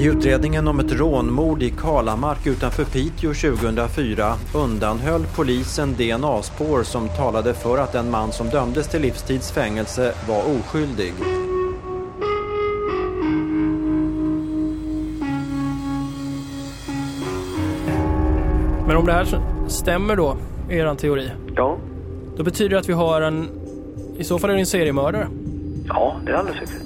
I utredningen om ett rånmord i Kalamark utanför Piteå 2004 undanhöll polisen DNA-spår som talade för att en man som dömdes till livstidsfängelse var oskyldig. Men om det här stämmer då, er teori? Ja. Då betyder det att vi har i så fall är det en seriemördare? Ja, det är alldeles riktigt.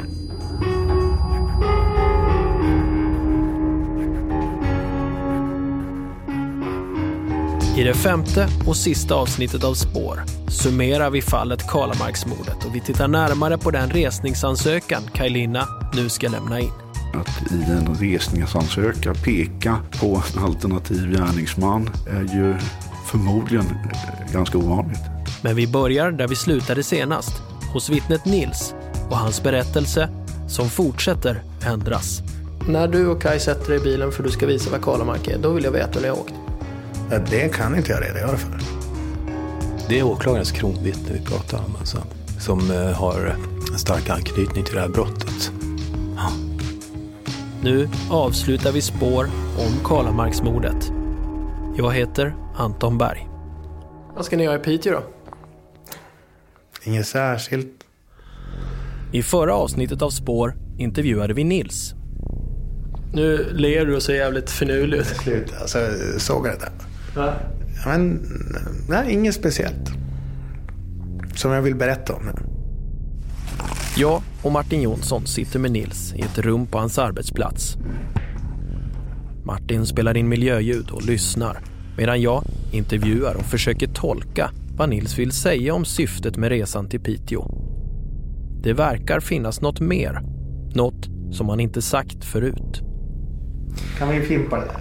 I det 5:e och sista avsnittet av Spår summerar vi fallet Kalamarksmordet och vi tittar närmare på den resningsansökan Kaj Linna nu ska lämna in. Att i en resningsansökan peka på en alternativ gärningsman är ju förmodligen ganska ovanligt. Men vi börjar där vi slutade senast, hos vittnet Nils och hans berättelse som fortsätter ändras. När du och Kaj sätter dig i bilen för du ska visa vad Kalamark är, då vill jag veta hur ni har åkt. Det kan inte jag redogöra för. Det är åklagarens kronvittne vi pratar om alltså, som har en stark anknytning till det här brottet. Ja. Nu avslutar vi Spår om Kalamarksmordet. Jag heter Anton Berg. Vad ska ni göra i Piteå då? Inget särskilt. I förra avsnittet av Spår intervjuade vi Nils. Nu ler du och ser jävligt finurlig ut. Sluta, alltså såg jag det där. Va? Men nej, inget speciellt. Som jag vill berätta om nu. Jag och Martin Jonsson sitter med Nils i ett rum på hans arbetsplats. Martin spelar in miljöljud och lyssnar medan jag intervjuar och försöker tolka vad Nils vill säga om syftet med resan till Piteå. Det verkar finnas något mer, något som han inte sagt förut. Kan vi fimpa det där?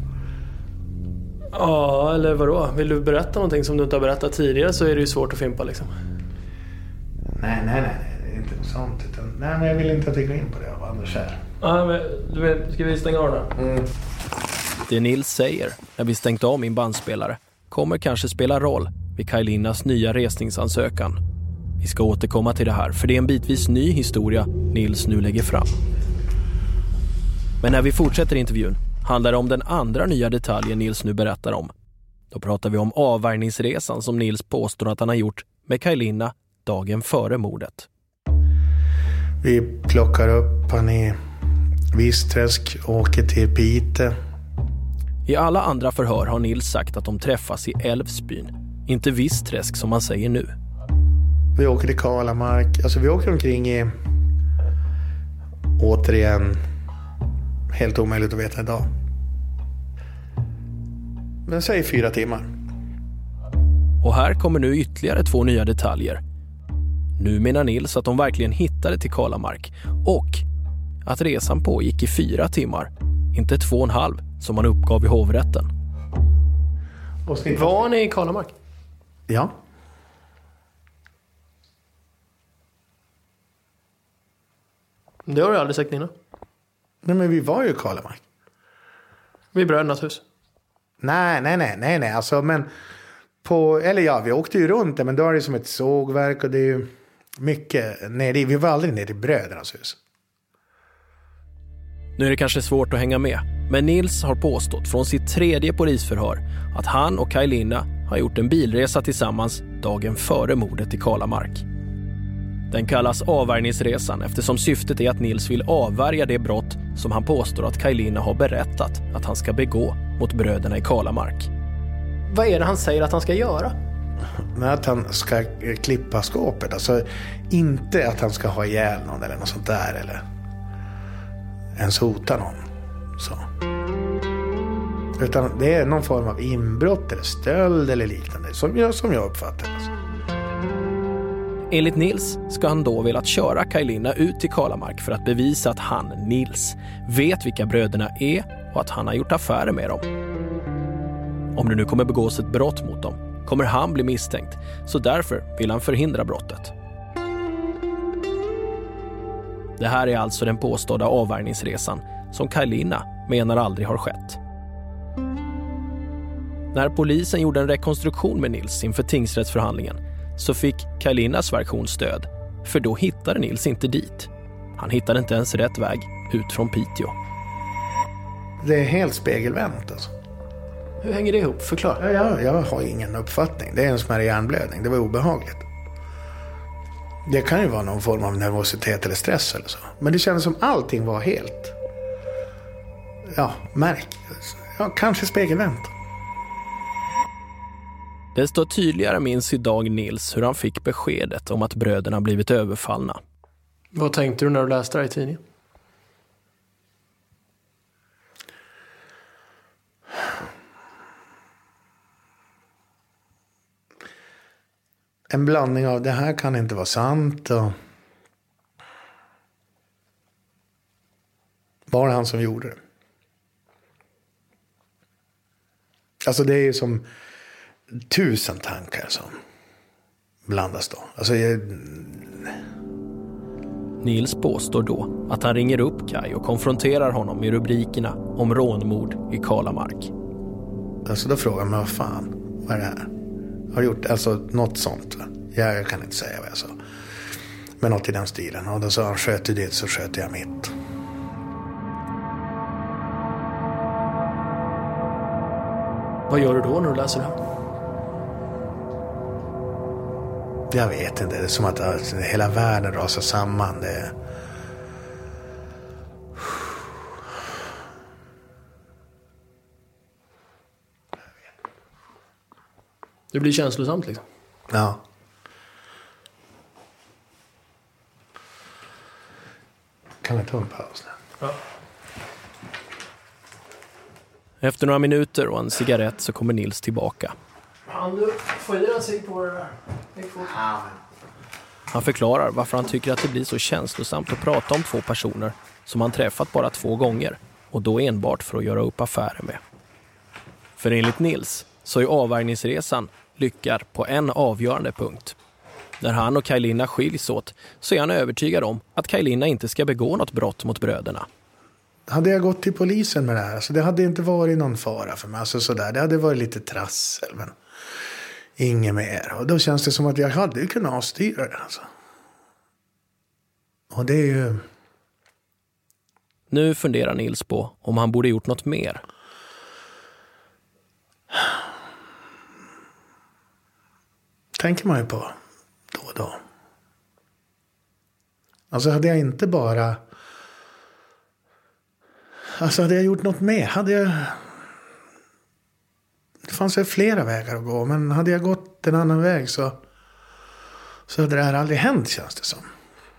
Ja, eller vadå? Vill du berätta någonting som du inte har berättat tidigare så är det ju svårt att fimpa liksom. Nej, det är inte sånt. Nej, men jag vill inte att vi går in på det av Anders här. Ja, men ska vi stänga av då? Det Nils säger när vi stängt av min bandspelare kommer kanske spela roll vid Kaj Linnas nya resningsansökan. Vi ska återkomma till det här för det är en bitvis ny historia Nils nu lägger fram. Men när vi fortsätter intervjun handlar det om den andra nya detaljen Nils nu berättar om. Då pratar vi om avvärjningsresan som Nils påstår att han har gjort med Kaj Linna dagen före mordet. Vi plockar upp han i Vissträsk och åker till Piteå. I alla andra förhör har Nils sagt att de träffas i Älvsbyn, inte Vissträsk som man säger nu. Vi åker till Kalamark, alltså vi åker omkring i, återigen, helt omöjligt att veta idag. Men säg 4 timmar. Och här kommer nu ytterligare 2 nya detaljer. Nu menar Nils att de verkligen hittade till Kalamark och att resan pågick i 4 timmar, inte 2,5 som man uppgav i hovrätten. Var ni i Kalamark? Ja. Det har du aldrig sagt innan. Nej, men vi var ju i Kalamark. Vid brödernas hus. Nej. Alltså, men vi åkte ju runt där, men då är det som ett sågverk och det är ju mycket. Nej, vi var aldrig nere i brödernas hus. Nu är det kanske svårt att hänga med, men Nils har påstått från sitt 3:e polisförhör att han och Kaj Linna har gjort en bilresa tillsammans dagen före mordet i Kalamark. Den kallas avvärjningsresan eftersom syftet är att Nils vill avvärja det brott som han påstår att Kaj Linna har berättat att han ska begå mot bröderna i Kalamark. Vad är det han säger att han ska göra? Att han ska klippa skåpet. Alltså inte att han ska ha ihjäl någon eller något sånt där eller ens hota någon. Så. Utan det är någon form av inbrott eller stöld eller liknande som jag uppfattar. Alltså. Enligt Nils ska han då velat köra Kaj Linna ut till Kalamark för att bevisa att han, Nils, vet vilka bröderna är och att han har gjort affärer med dem. Om det nu kommer begås ett brott mot dem kommer han bli misstänkt, så därför vill han förhindra brottet. Det här är alltså den påstådda avvärjningsresan som Kaj Linna menar aldrig har skett. När polisen gjorde en rekonstruktion med Nils inför tingsrättsförhandlingen så fick Kaj Linnas version stöd, för då hittade Nils inte dit. Han hittade inte ens rätt väg ut från Piteå. Det är helt spegelvänt alltså. Hur hänger det ihop? Förklara. Jag har ingen uppfattning. Det är en smärre hjärnblödning. Det var obehagligt. Det kan ju vara någon form av nervositet eller stress eller så. Men det kändes som allting var helt... kanske spegelvänt. Desto tydligare minns idag Nils hur han fick beskedet om att bröderna blivit överfallna. Vad tänkte du när du läste det i tidningen? En blandning av det här kan inte vara sant och... Var det han som gjorde det? Alltså det är ju som 1000 tankar som blandas då. Alltså Nils påstår då att han ringer upp Kaj och konfronterar honom med rubrikerna om rånmord i Kalamark. Alltså då frågar man, vad fan, vad är det här? Har du gjort alltså något sånt? Va? Jag kan inte säga vad jag sa. Men något i den stilen. Och då sa han, sköt du det så sköt jag mitt. Vad gör du då när du läser det här? Jag vet inte, det är som att hela världen rasar samman. Det... Det blir känslosamt liksom. Ja. Kan jag ta en paus nu? Ja. Efter några minuter och en cigarett så kommer Nils tillbaka. Du får i en cigg på det där. Han förklarar varför han tycker att det blir så känslosamt att prata om 2 personer som han träffat bara 2 gånger och då enbart för att göra upp affärer med. För enligt Nils så är avvärjningsresan lyckad på en avgörande punkt. När han och Kaj-Linna skiljs åt så är han övertygad om att Kaj-Linna inte ska begå något brott mot bröderna. Hade jag gått till polisen med det här så det hade inte varit någon fara för mig. Alltså sådär. Det hade varit lite trassel men inget mer. Och då känns det som att jag hade ju kunnat avstyra det alltså. Och det är ju... Nu funderar Nils på om han borde gjort något mer. Tänker man ju på då och då. Alltså hade jag inte bara... Alltså hade jag gjort något mer? Hade jag... Det fanns väl flera vägar att gå. Men hade jag gått en annan väg så hade det här aldrig hänt, känns det som.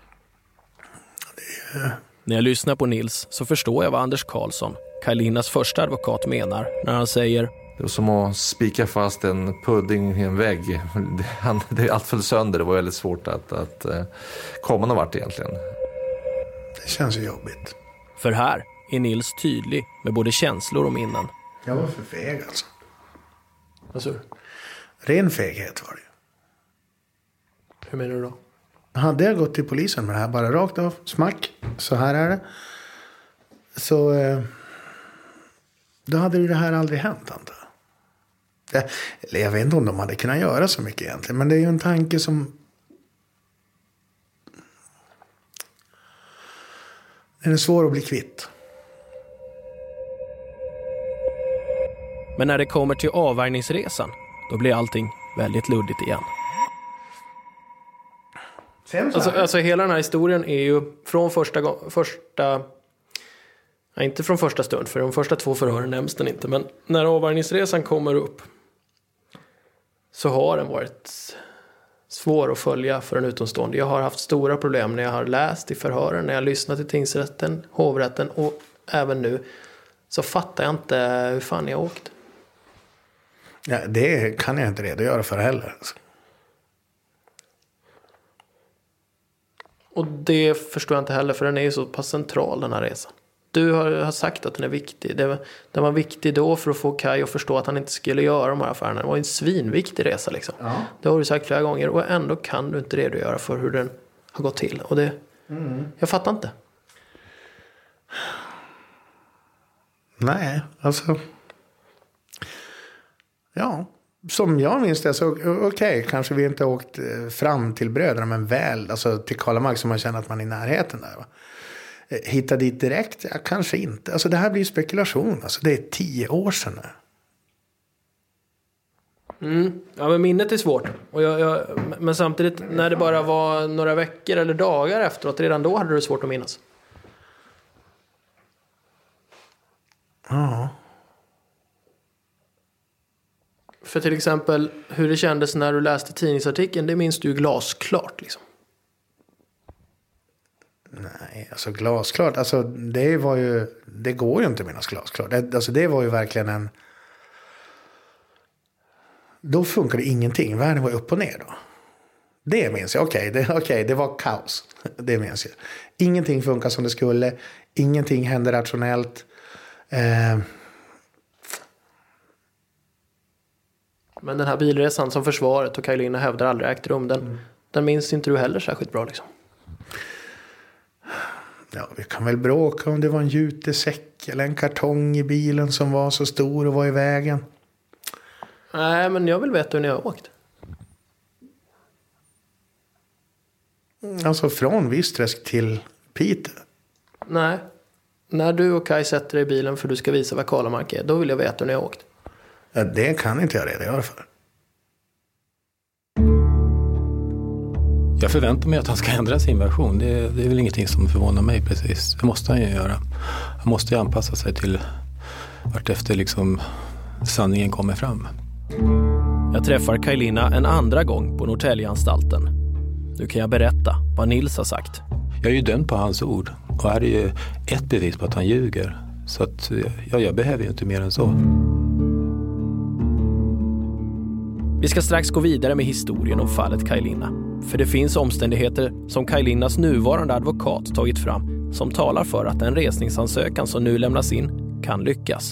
När jag lyssnar på Nils så förstår jag vad Anders Karlsson, Kaj-Linnas första advokat, menar när han säger: det var som att spika fast en pudding i en vägg. Allt föll sönder. Det var väldigt svårt att komma någon vart egentligen. Det känns ju jobbigt. För här är Nils tydlig med både känslor och minnen. Jag var för feg alltså. Vad sa du? Ren feghet var det. Hur menar du då? Hade jag gått till polisen med det här bara rakt av, smack, så här är det. Så då hade ju det här aldrig hänt, antar jag. Jag vet inte om de hade kunnat göra så mycket egentligen. Men det är ju en tanke som... Den är svår att bli kvitt. Men när det kommer till avvärjningsresan, då blir allting väldigt luddigt igen. Alltså hela den här historien är ju från inte från första stund, för de första 2 förhören nämns den inte. Men när avvärjningsresan kommer upp så har den varit svår att följa för en utomstående. Jag har haft stora problem när jag har läst i förhören, när jag har lyssnat i tingsrätten, hovrätten och även nu. Så fattar jag inte hur fan jag åkt. Ja, det kan jag inte redogöra för heller. Och det förstår jag inte heller, för den är ju så pass central, den här resan. Du har sagt att den är viktig. Den var viktig då för att få Kaj att förstå att han inte skulle göra de här affärerna. Det var en svinviktig resa liksom. Ja. Det har du sagt flera gånger och ändå kan du inte redogöra för hur den har gått till. Och det... Jag fattar inte. Nej, alltså... Ja, som jag minns det så okej, kanske vi inte åkt fram till bröderna, men väl alltså till Kalamark, som man känner att man är i närheten där, va? hitta dit direkt? Ja, kanske inte. Alltså det här blir spekulation. Alltså det är 10 år sedan nu. Ja, men minnet är svårt. Och men samtidigt, när det bara var några veckor eller dagar efteråt, redan då hade du svårt att minnas. Ja. För till exempel hur det kändes när du läste tidningsartikeln, det minns du ju glasklart liksom. Nej, alltså glasklart. Alltså det går ju inte att minnas glasklart. Alltså det var ju verkligen då funkade ingenting. Världen var upp och ner då. Det minns jag. Okej, det var kaos. Det minns jag. Ingenting funkar som det skulle. Ingenting hände rationellt. Men den här bilresan som försvaret och Kaj Linna hävdar aldrig ägt rum, den minns inte du heller särskilt bra liksom. Ja, vi kan väl bråka om det var en jutesäck eller en kartong i bilen som var så stor och var i vägen. Nej, men jag vill veta hur ni har åkt. Alltså från Visträsk till Piteå. Nej, när du och Kaj sätter dig i bilen för du ska visa vad Kalamark är, då vill jag veta hur ni har åkt. Ja, det kan inte jag redogöra för. Jag förväntar mig att han ska ändra sin version. Det är väl ingenting som förvånar mig precis. Det måste han ju göra. Han måste ju anpassa sig till vart efter liksom sanningen kommer fram. Jag träffar Kaj Linna en andra gång på Norrtäljeanstalten. Nu kan jag berätta vad Nils har sagt. Jag är ju dömd på hans ord. Och här är ju ett bevis på att han ljuger. Så att jag behöver ju inte mer än så. Vi ska strax gå vidare med historien om fallet Kaj Linna. För det finns omständigheter som Kaj Linnas nuvarande advokat tagit fram som talar för att en resningsansökan som nu lämnas in kan lyckas.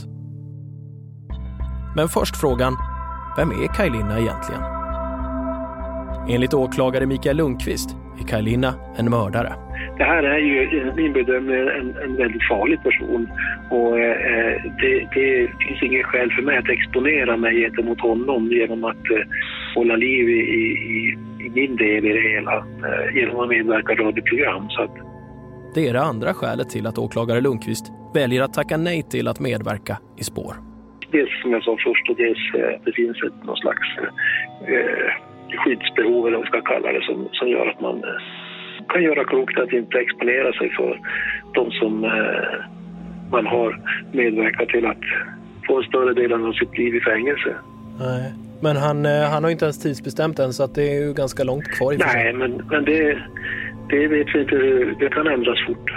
Men först frågan, vem är Kaj Linna egentligen? Enligt åklagare Mikael Lundqvist är Kaj Linna en mördare. Det här är ju min bedömning en väldigt farlig person och det finns ingen skäl för mig att exponera mig gentemot honom genom att hålla liv i min del i det hela genom att medverka i radioprogram. Så att... Det är det andra skälet till att åklagare Lundqvist väljer att tacka nej till att medverka i Spår. Dels som jag sa först och dels det finns någon slags skyddsbehov eller vad man ska kalla det som gör att man kan göra klokt att inte exponera sig för de som man har medverkat till att få en större del av sitt liv i fängelse. Nej, men han har inte ens tidsbestämt än så att det är ju ganska långt kvar i. Nej, men det vet vi inte hur det kan ändras fort.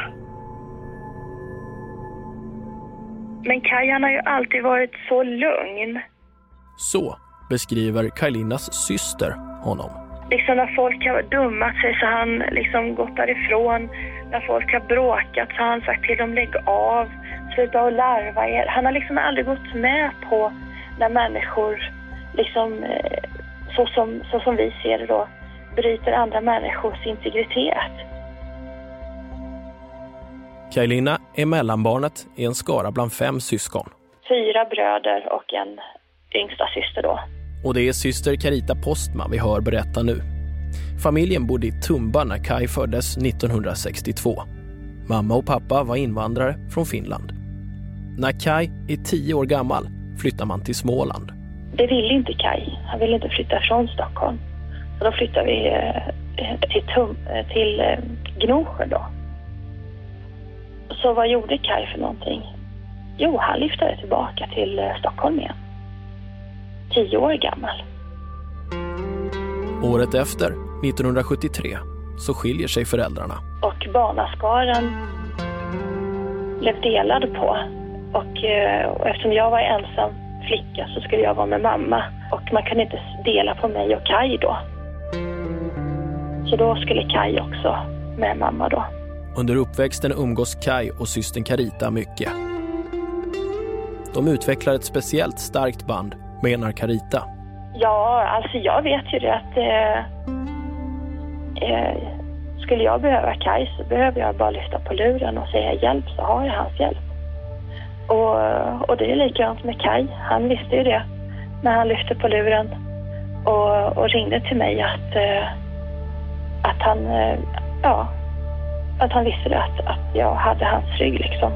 Men Kaj, han har ju alltid varit så lugn. Så beskriver Kaj Linnas syster honom. Liksom när folk har dummat sig så har han liksom gått därifrån. När folk har bråkat så har han sagt till dem lägg av, sluta och larva er. Han har liksom aldrig gått med på när människor liksom så som vi ser det då bryter andra människors integritet. Kaj Linna är mellanbarnet i en skara bland 5 syskon. 4 bröder och en yngsta syster då. Och det är syster Carita Postman vi hör berätta nu. Familjen bodde i Tumba när Kaj föddes 1962. Mamma och pappa var invandrare från Finland. När Kaj är 10 år gammal flyttar man till Småland. Det ville inte Kaj. Han ville inte flytta från Stockholm. Så då flyttade vi till Gnosjö då. Så vad gjorde Kaj för någonting? Jo, han lyftade tillbaka till Stockholm igen. 10 år gammal. Året efter, 1973, så skiljer sig föräldrarna. Och barnaskaran blev delad på. Och eftersom jag var ensam flicka så skulle jag vara med mamma. Och man kunde inte dela på mig och Kaj då. Så då skulle Kaj också med mamma då. Under uppväxten umgås Kaj och systern Carita mycket. De utvecklar ett speciellt starkt band, menar Carita. Ja, alltså jag vet ju det att skulle jag behöva Kaj så behöver jag bara lyfta på luren och säga hjälp så har jag hans hjälp. Och det är likadant med Kaj. Han visste ju det när han lyfte på luren och ringde till mig att han att han visste att jag hade hans rygg liksom.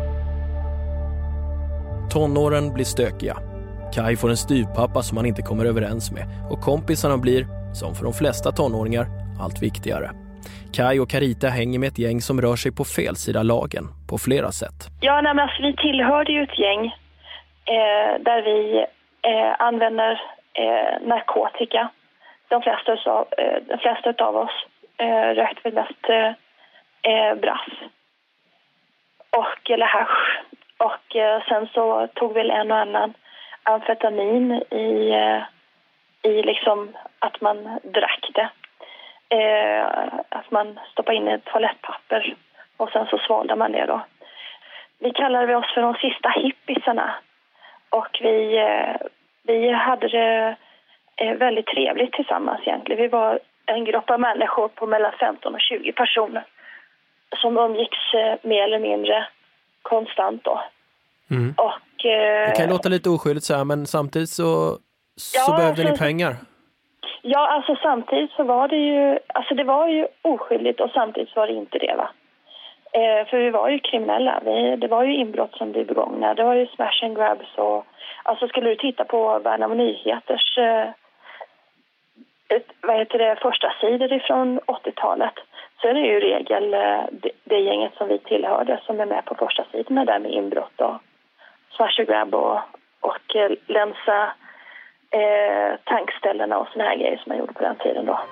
Tonåren blir stökiga. Kai får en styvpappa som han inte kommer överens med och kompisarna blir, som för de flesta tonåringar, allt viktigare. Kai och Carita hänger med ett gäng som rör sig på fel sida lagen på flera sätt. Ja, men alltså, vi tillhörde ju ett gäng där vi använder narkotika. De flesta av oss rökte väl mest brass eller hasch. Och sen så tog väl en och annan amfetamin i liksom att man drack det. Att man stoppade in ett toalettpapper och sen så svalde man det då. Vi kallade oss för de sista hippisarna och vi hade det väldigt trevligt tillsammans egentligen. Vi var en grupp av människor på mellan 15 och 20 personer som umgicks mer eller mindre konstant då. Mm. Och, det kan låta lite oskyldigt så här, men samtidigt så behövde ni pengar. Ja, alltså samtidigt så var det ju, alltså det var ju oskyldigt och samtidigt var det inte det, va. För vi var ju kriminella. Det var ju inbrott som blev begångna. Det var ju smash and grabs och alltså skulle du titta på Värnamo Nyheters första sidor ifrån 80-talet så är det ju i regel det gänget som vi tillhörde som är med på första sidorna där med inbrott och smash and grab och länsa tankställena och såna här grejer som man gjorde på den tiden då.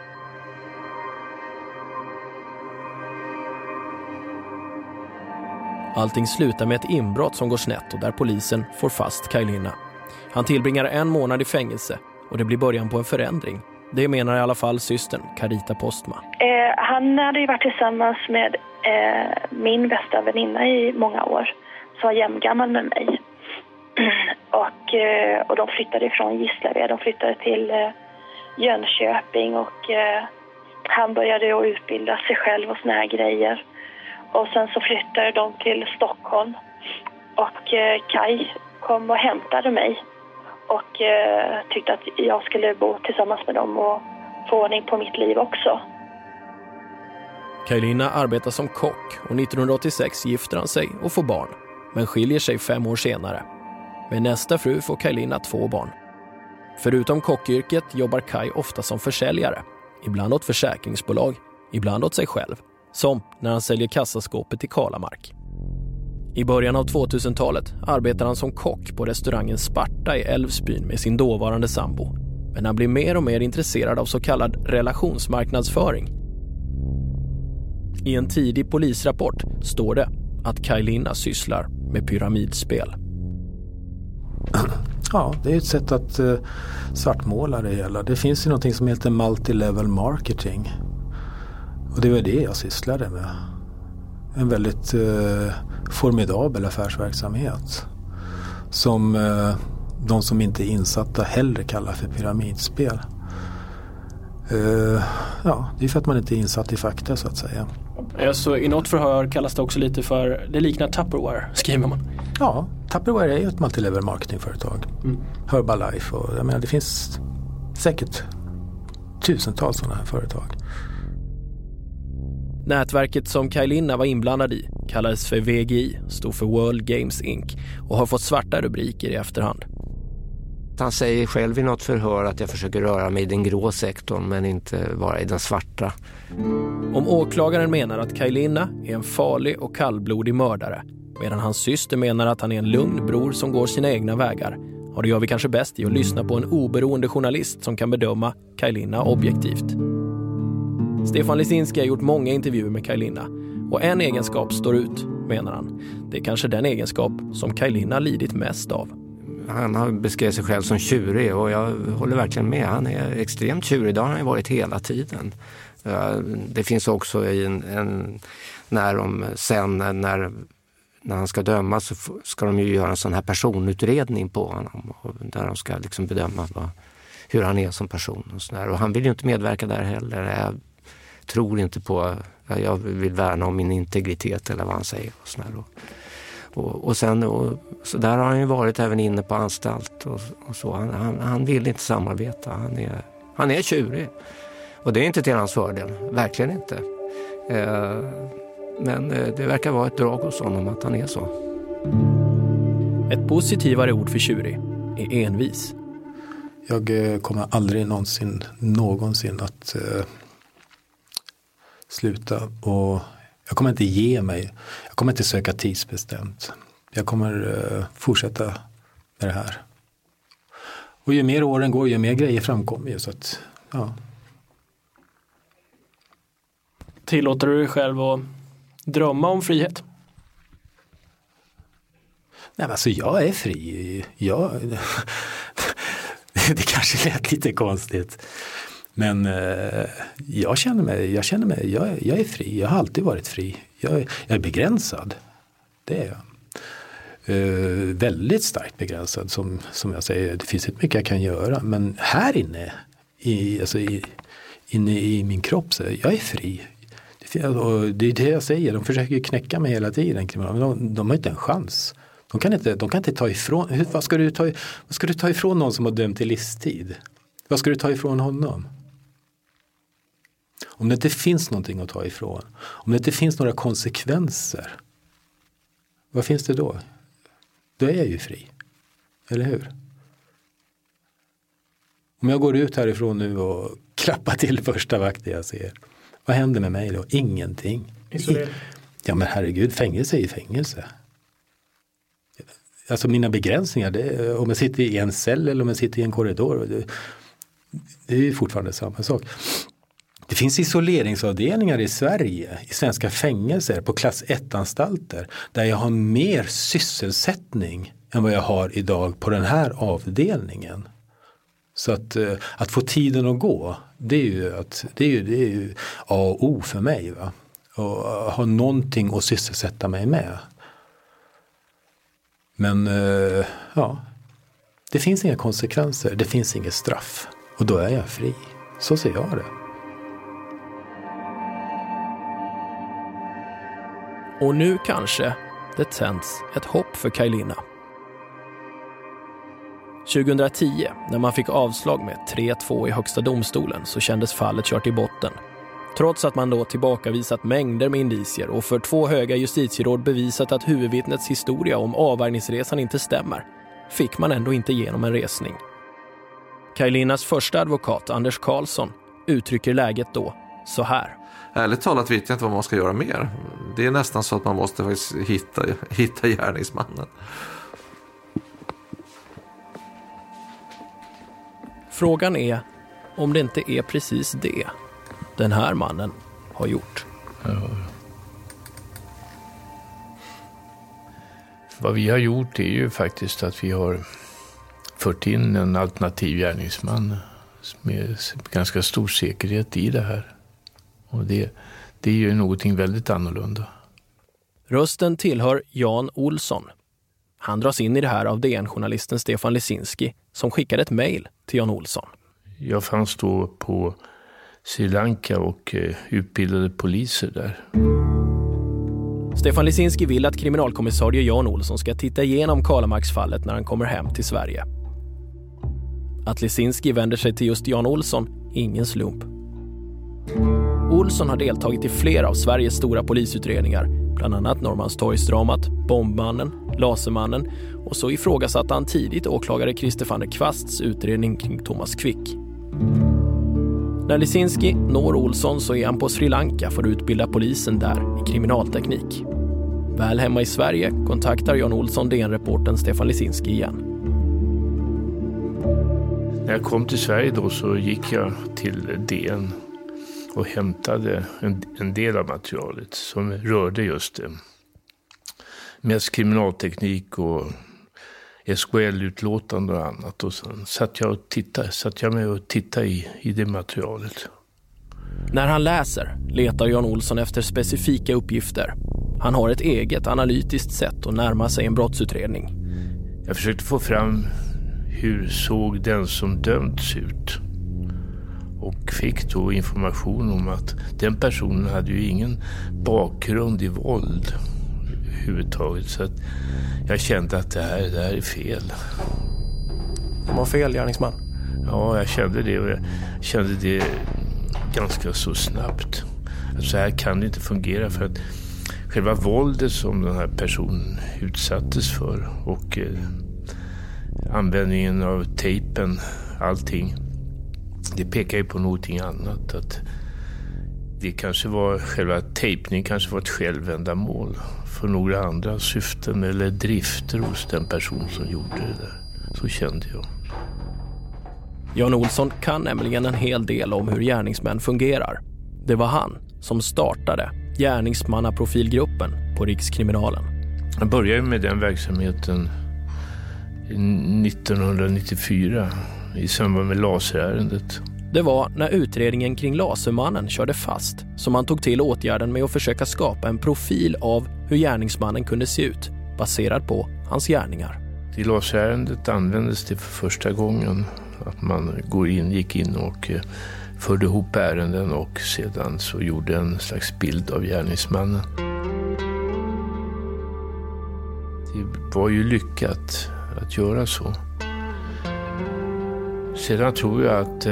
Allting slutar med ett inbrott som går snett och där polisen får fast Kai Linna. Han tillbringar 1 månad i fängelse och det blir början på en förändring. Det menar i alla fall systern Carita Postma. Han hade ju varit tillsammans med min bästa väninna i många år som var jämngammal med mig. Och de flyttade ifrån Gislaved. De flyttade till Jönköping och han började att utbilda sig själv och såna här grejer. Och sen så flyttade de till Stockholm. Och Kai kom och hämtade mig. Och tyckte att jag skulle bo tillsammans med dem och få ordning på mitt liv också. Kai Linna arbetar som kock och 1986 gifter han sig och får barn. Men skiljer sig 5 år senare. Med nästa fru får Kai Linna 2 barn. Förutom kockyrket jobbar Kai ofta som försäljare. Ibland åt försäkringsbolag, ibland åt sig själv. Som när han säljer kassaskåpet i Kalamark. I början av 2000-talet arbetar han som kock på restaurangen Sparta i Älvsbyn med sin dåvarande sambo. Men han blir mer och mer intresserad av så kallad relationsmarknadsföring. I en tidig polisrapport står det att Kai Linna sysslar med pyramidspel. Ja, det är ett sätt att svartmåla det hela. Det finns ju någonting som heter multilevel marketing. Och det var det jag sysslade med. En väldigt formidabel affärsverksamhet. Som de som inte är insatta hellre kallar för pyramidspel. Ja, det är för att man inte är insatt i fakta så att säga. Så i något förhör kallas det också lite för, det liknar Tupperware, skriver man. Ja, Tupperware är ju ett multilevel marketingföretag. Herbalife och jag menar det finns säkert tusentals sådana här företag. Nätverket som Kai Linna var inblandad i kallades för VGI, stod för World Games Inc. och har fått svarta rubriker i efterhand. Han säger själv i något förhör att jag försöker röra mig i den grå sektorn men inte vara i den svarta. Om åklagaren menar att Kai Linna är en farlig och kallblodig mördare medan hans syster menar att han är en lugn bror som går sina egna vägar, och det gör vi kanske bäst i att lyssna på en oberoende journalist som kan bedöma Kai Linna objektivt. Stefan Lisinski har gjort många intervjuer med Kai Linna och en egenskap står ut, menar han. Det är kanske den egenskap som Kai Linna lidit mest av. Han har beskrivit sig själv som tjurig och jag håller verkligen med. Han är extremt tjurig, det har han ju varit hela tiden. Det finns också i när han ska dömas så ska de ju göra en sån här personutredning på honom. Där de ska liksom bedöma hur han är som person och sådär. Och han vill ju inte medverka där heller. Jag tror inte på, jag vill värna om min integritet eller vad han säger och sådär. Och så där har han ju varit även inne på anstalt och så. Han vill inte samarbeta. Han är tjurig. Och det är inte till hans fördel. Verkligen inte. Men det verkar vara ett drag hos honom att han är så. Ett positivare ord för tjurig är envis. Jag kommer aldrig någonsin att sluta, och jag kommer inte ge mig. Jag kommer inte söka tidsbestämt. Jag kommer fortsätta med det här. Och ju mer åren går, ju mer grejer framkommer. Så att, ja. Tillåter du dig själv att drömma om frihet? Nej, men alltså jag är fri. Det kanske lät lite konstigt. Men jag är fri. Jag har alltid varit fri. Jag är begränsad. Det är jag. Väldigt starkt begränsad. Som jag säger, det finns inte mycket jag kan göra. Men här inne i min kropp, så jag är fri. Och det är det jag säger. De försöker ju knäcka mig hela tiden. De har inte en chans. De kan inte ta ifrån. Vad ska du ta ifrån någon som har dömt till livstid? Vad ska du ta ifrån honom? Om det inte finns någonting att ta ifrån. Om det inte finns några konsekvenser. Vad finns det då? Då är jag ju fri. Eller hur? Om jag går ut härifrån nu och klappar till första vakten jag ser. Vad händer med mig då? Ingenting. Ja, men herregud, fängelse är fängelse. Alltså mina begränsningar, om jag sitter i en cell eller om jag sitter i en korridor, det är ju fortfarande samma sak. Det finns isoleringsavdelningar i Sverige, i svenska fängelser, på klass 1-anstalter, där jag har mer sysselsättning än vad jag har idag på den här avdelningen. Så att få tiden att gå, det är ju A och O för mig, va? Och ha någonting att sysselsätta mig med. Men ja, det finns inga konsekvenser, det finns inget straff. Och då är jag fri. Så ser jag det. Och nu kanske det tänds ett hopp för Kaj Linna. 2010, när man fick avslag med 3-2 i högsta domstolen, så kändes fallet kört i botten. Trots att man då tillbakavisat mängder med indicier och för 2 höga justitieråd bevisat att huvudvittnets historia om avvärjningsresan inte stämmer, fick man ändå inte igenom en resning. Kaj Linnas första advokat, Anders Karlsson, uttrycker läget då så här. Ärligt talat vet jag inte vad man ska göra mer. Det är nästan så att man måste faktiskt hitta gärningsmannen. Frågan är om det inte är precis det den här mannen har gjort. Ja. Vad vi har gjort är ju faktiskt att vi har fört in en alternativ gärningsman med ganska stor säkerhet i det här. Och det är ju någonting väldigt annorlunda. Rösten tillhör Jan Olsson. Han dras in i det här av DN-journalisten Stefan Lesinski, som skickade ett mejl till Jan Olsson. Jag fanns då på Sri Lanka och utbildade poliser där. Stefan Lesinski vill att kriminalkommissarie Jan Olsson ska titta igenom Kalamarksfallet när han kommer hem till Sverige. Att Lesinski vänder sig till just Jan Olsson är ingen slump. Olsson har deltagit i flera av Sveriges stora polisutredningar, bland annat Norrmalmstorgsdramat, Bombmannen, Lasermannen, och så ifrågasatte han tidigt åklagare Christer van der Kvasts utredning kring Thomas Quick. När Lesinski når Olsson så är han på Sri Lanka för att utbilda polisen där i kriminalteknik. Väl hemma i Sverige kontaktar Jan Olsson DN-reportern Stefan Lesinski igen. När jag kom till Sverige då så gick jag till DN och hämtade en del av materialet som rörde just det. Mest kriminalteknik och SKL-utlåtande och annat. Och sen satt jag med och tittade i det materialet. När han läser letar Jan Olsson efter specifika uppgifter. Han har ett eget analytiskt sätt att närma sig en brottsutredning. Jag försökte få fram hur såg den som dömts ut. Och fick då information om att den personen hade ju ingen bakgrund i våld överhuvudtaget. Så att jag kände att det här är fel. Han var fel gärningsman? Ja, jag kände det, och jag kände det ganska så snabbt. Så här kan det inte fungera, för att själva våldet som den här personen utsattes för och användningen av tejpen, allting, det pekar ju på någonting annat. Att det kanske var, själva tejpning kanske var ett självändamål för några andra syften eller drifter hos den person som gjorde det där. Så kände jag. Jan Olsson kan nämligen en hel del om hur gärningsmän fungerar. Det var han som startade gärningsmannaprofilgruppen på Rikskriminalen. Jag började med den verksamheten 1994 i samband med laserärendet. Det var när utredningen kring Lasermannen körde fast som man tog till åtgärden med att försöka skapa en profil av hur gärningsmannen kunde se ut, baserad på hans gärningar. I laserärendet användes det för första gången att man gick in och förde ihop ärenden och sedan så gjorde en slags bild av gärningsmannen. Det var ju lyckat att göra så. Sedan tror jag att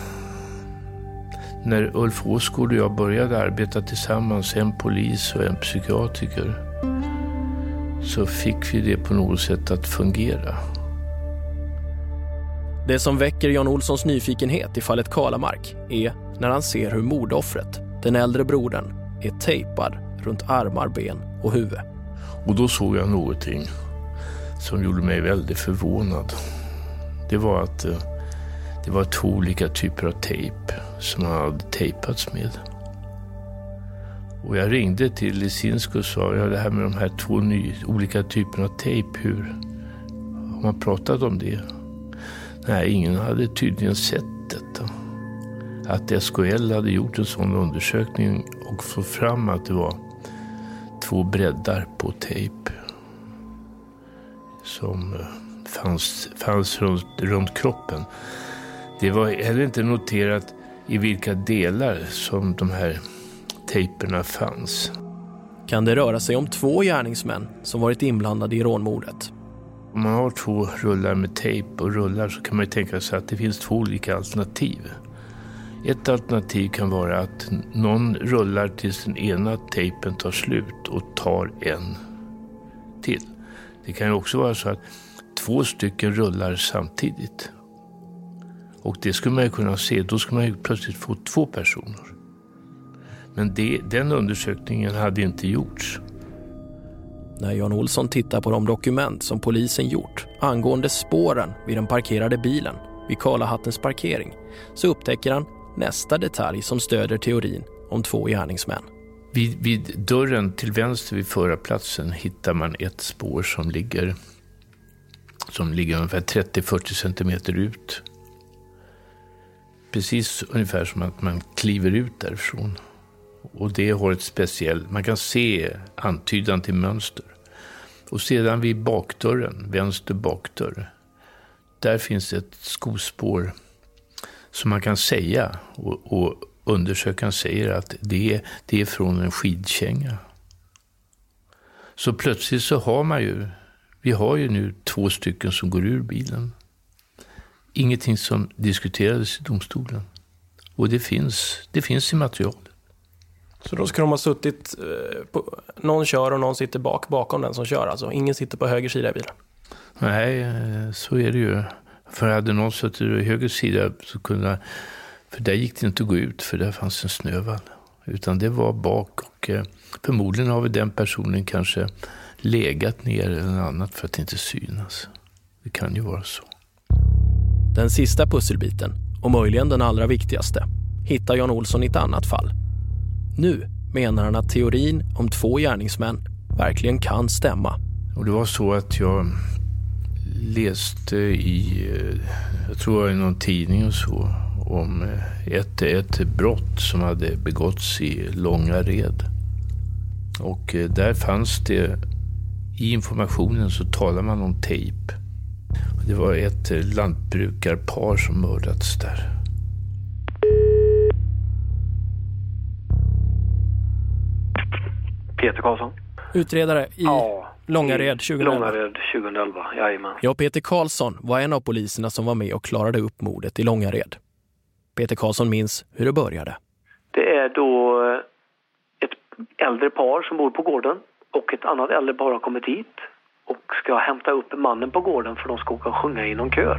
när Ulf Åsgård och jag började arbeta tillsammans, en polis och en psykiatriker, så fick vi det på något sätt att fungera. Det som väcker Jan Olssons nyfikenhet i fallet Kalamark är när han ser hur mordoffret, den äldre brodern, är tejpad runt armar, ben och huvud. Och då såg jag någonting som gjorde mig väldigt förvånad. Det var att det var 2 olika typer av tejp som han hade tejpats med. Och jag ringde till Lisinski och sa, det här med de här 2 olika typerna av tejp, hur har man pratat om det? Nej, ingen hade tydligen sett detta. Att SKL hade gjort en sån undersökning och fått fram att det var 2 breddar på tejp som fanns runt kroppen. Det var heller inte noterat i vilka delar som de här tejperna fanns. Kan det röra sig om 2 gärningsmän som varit inblandade i rånmordet? Om man har 2 rullar med tejp och rullar så kan man ju tänka sig att det finns 2 olika alternativ. Ett alternativ kan vara att någon rullar tills den ena tejpen tar slut och tar en till. Det kan ju också vara så att 2 stycken rullar samtidigt. Och det skulle man ju kunna se, då skulle man ju plötsligt få 2 personer. Men den undersökningen hade inte gjorts. När Jan Olsson tittar på de dokument som polisen gjort angående spåren vid den parkerade bilen vid Karlahattens parkering, så upptäcker han nästa detalj som stöder teorin om 2 gärningsmän. Vid dörren till vänster vid förarplatsen hittar man ett spår som ligger ungefär 30-40 centimeter ut. Precis ungefär som att man kliver ut därifrån. Och det har ett speciellt, man kan se antydan till mönster. Och sedan vid bakdörren, vänster bakdörr, där finns ett skospår som man kan säga, och undersökaren säger att det är från en skidkänga. Så plötsligt så har vi har ju nu 2 stycken som går ur bilen. Ingenting som diskuterades i domstolen. Och det finns i material. Så då ska de ha suttit någon kör och någon sitter bakom den som kör, alltså ingen sitter på höger sida i bilen? Nej, så är det ju. För hade någon suttit på höger sida så för där gick det inte att gå ut, för där fanns en snövall. Utan det var bak, och förmodligen har vi den personen kanske legat ner eller något annat för att inte synas. Det kan ju vara så. Den sista pusselbiten, och möjligen den allra viktigaste, hittar Jan Olsson i ett annat fall. Nu menar han att teorin om 2 gärningsmän verkligen kan stämma. Och det var så att jag läste jag tror i någon tidning och så, om ett brott som hade begåtts i Långared. Och där fanns det, i informationen så talar man om tejp. Och det var ett lantbrukarpar som mördats där. Peter Karlsson. Utredare i Långared 2011. Långared 2011, jajamän. Ja, Peter Karlsson var en av poliserna som var med och klarade upp mordet i Långared. Peter Karlsson minns hur det började. Det är då ett äldre par som bor på gården och ett annat äldre par har kommit hit och ska hämta upp mannen på gården för de ska åka och sjunga i någon kör.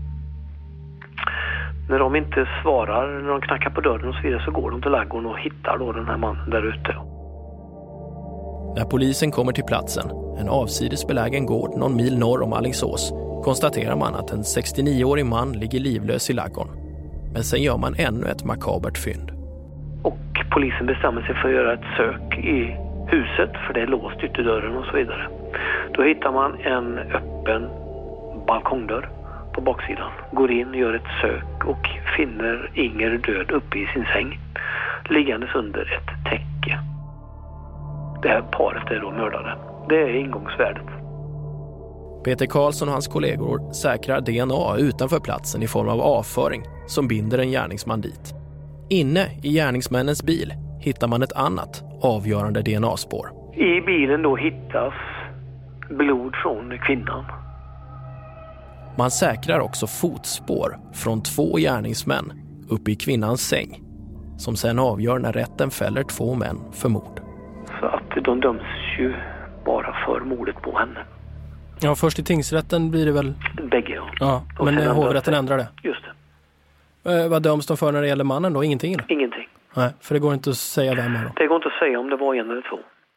När de inte svarar, när de knackar på dörren och så vidare, så går de till ladugården och hittar då den här mannen där ute. När polisen kommer till platsen, en avsides belägen gård någon mil norr om Alingsås, konstaterar man att en 69-årig man ligger livlös i ladugården. Men sen gör man ännu ett makabert fynd. Och polisen bestämmer sig för att göra ett sök i huset, för det är låst ytterdörren och så vidare. Då hittar man en öppen balkongdörr på baksidan. Går in, gör ett sök och finner Inger död uppe i sin säng, liggandes under ett täcke. Det här paret är då mördade. Det är ingångsvärdet. Peter Karlsson och hans kollegor säkrar DNA utanför platsen i form av avföring som binder en gärningsman dit. Inne i gärningsmännens bil hittar man ett annat avgörande DNA-spår. I bilen då hittas blod från kvinnan. Man säkrar också fotspår från 2 gärningsmän uppe i kvinnans säng, som sen avgör när rätten fäller 2 män för mord. Så att de döms ju bara för mordet på henne. Ja, först i tingsrätten blir det väl... Bägge, ja. Ja, men hovrätten ändrar det. Just det. Vad döms de för när det gäller mannen då? Ingenting eller? Ingenting. Nej, för det går inte att säga vem är då. Det går inte att säga om det var 1 eller 2.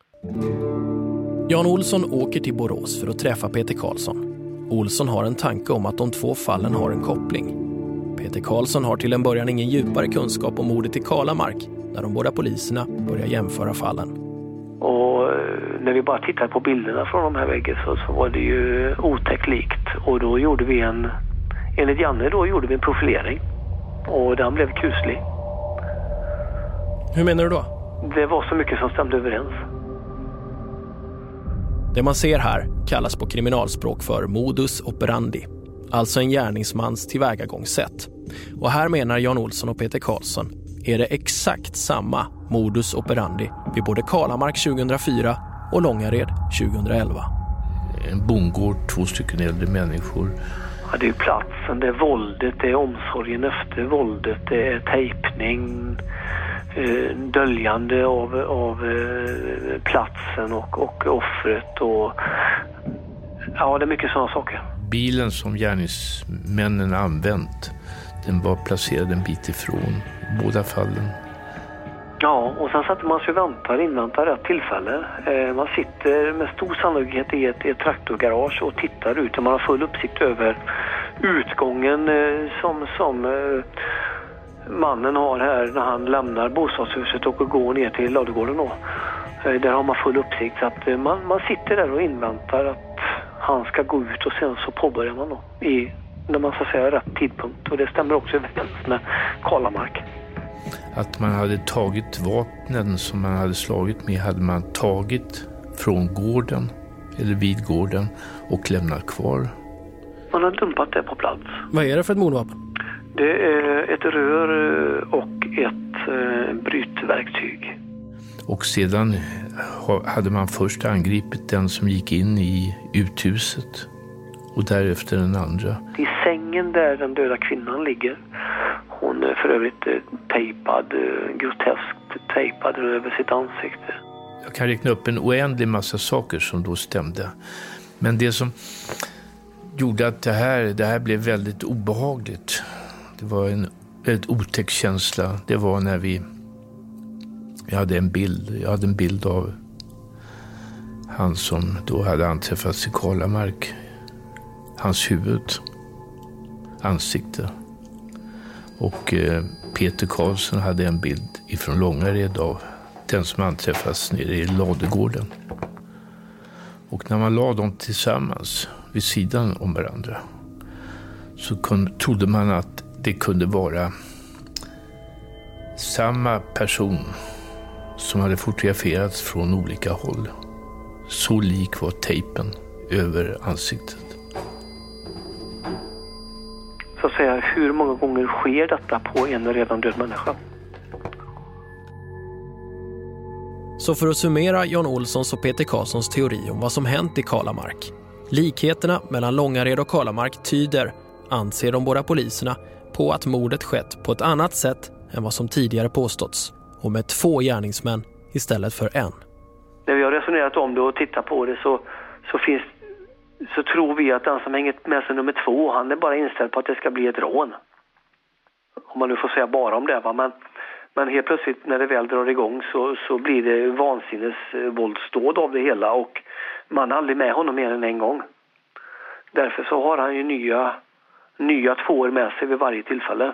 Jan Olsson åker till Borås för att träffa Peter Karlsson. Olsson har en tanke om att de 2 fallen har en koppling. Peter Karlsson har till en början ingen djupare kunskap om mordet i Kalamark när de båda poliserna börjar jämföra fallen. Och när vi bara tittar på bilderna från de här väggen så var det ju otäckt likt. Och då gjorde vi enligt Janne då gjorde vi en profilering. Och den blev kuslig. Hur menar du då? Det var så mycket som stämde överens. Det man ser här kallas på kriminalspråk för modus operandi, alltså en gärningsmans tillvägagångssätt. Och här menar Jan Olsson och Peter Karlsson är det exakt samma modus operandi vid både Kalamark 2004 och Långared 2011. En bondgård, 2 stycken äldre människor. Ja, det är platsen, det är våldet, det är omsorgen efter våldet, det är tejpning, döljande av platsen och offret och ja, det är mycket sådana saker. Bilen som gärningsmännen använt, den var placerad en bit ifrån båda fallen. Ja, och sen satt man sig och inväntar rätt tillfälle. Man sitter med stor sannolikhet i ett traktorgarage och tittar ut och man har full uppsikt över utgången som mannen har här när han lämnar bostadshuset och går ner till ladugården då. Där har man full uppsikt så att man sitter där och inväntar att han ska gå ut och sen så påbörjar man då när man så att säga rätt tidpunkt, och det stämmer också överens med Kalamark. Att man hade tagit vapnen som man hade slagit med hade man tagit från gården eller vid gården och lämnat kvar. Man har dumpat det på plats. Vad är det för ett mordvapen? Det är ett rör och ett brytverktyg. Och sedan hade man först angripit den som gick in i uthuset och därefter den andra. I sängen där den döda kvinnan ligger. Hon är för övrigt tejpad, groteskt tejpad över sitt ansikte. Jag kan räkna upp en oändlig massa saker som då stämde. Men det som gjorde att det här blev väldigt obehagligt, det var en väldigt otäck känsla. Det var när jag hade en bild av han som då hade anträffats i Kalamark. Hans huvud, ansikte. Och Peter Karlsson hade en bild ifrån Långared av den som anträffats nere i ladugården. Och när man la dem tillsammans vid sidan om varandra så trodde man att det kunde vara samma person som hade fotograferats från olika håll. Så lik var tejpen över ansiktet. Så att säga, hur många gånger sker detta på en redan död människa? Så för att summera Jan Olssons och Peter Karlssons teori om vad som hänt i Kalamark. Likheterna mellan Långared och Kalamark tyder, anser de båda poliserna, på att mordet skett på ett annat sätt än vad som tidigare påståtts och med 2 gärningsmän istället för en. När vi har resonerat om det och tittat på det så tror vi att den som hänger med sig nummer 2, han är bara inställd på att det ska bli ett rån. Om man nu får säga bara om det, va? Men helt plötsligt när det väl drar igång så blir det vansinnesvåldsdåd av det hela, och man är aldrig med honom mer än en gång. Därför så har han ju nya 2 med sig vid varje tillfälle.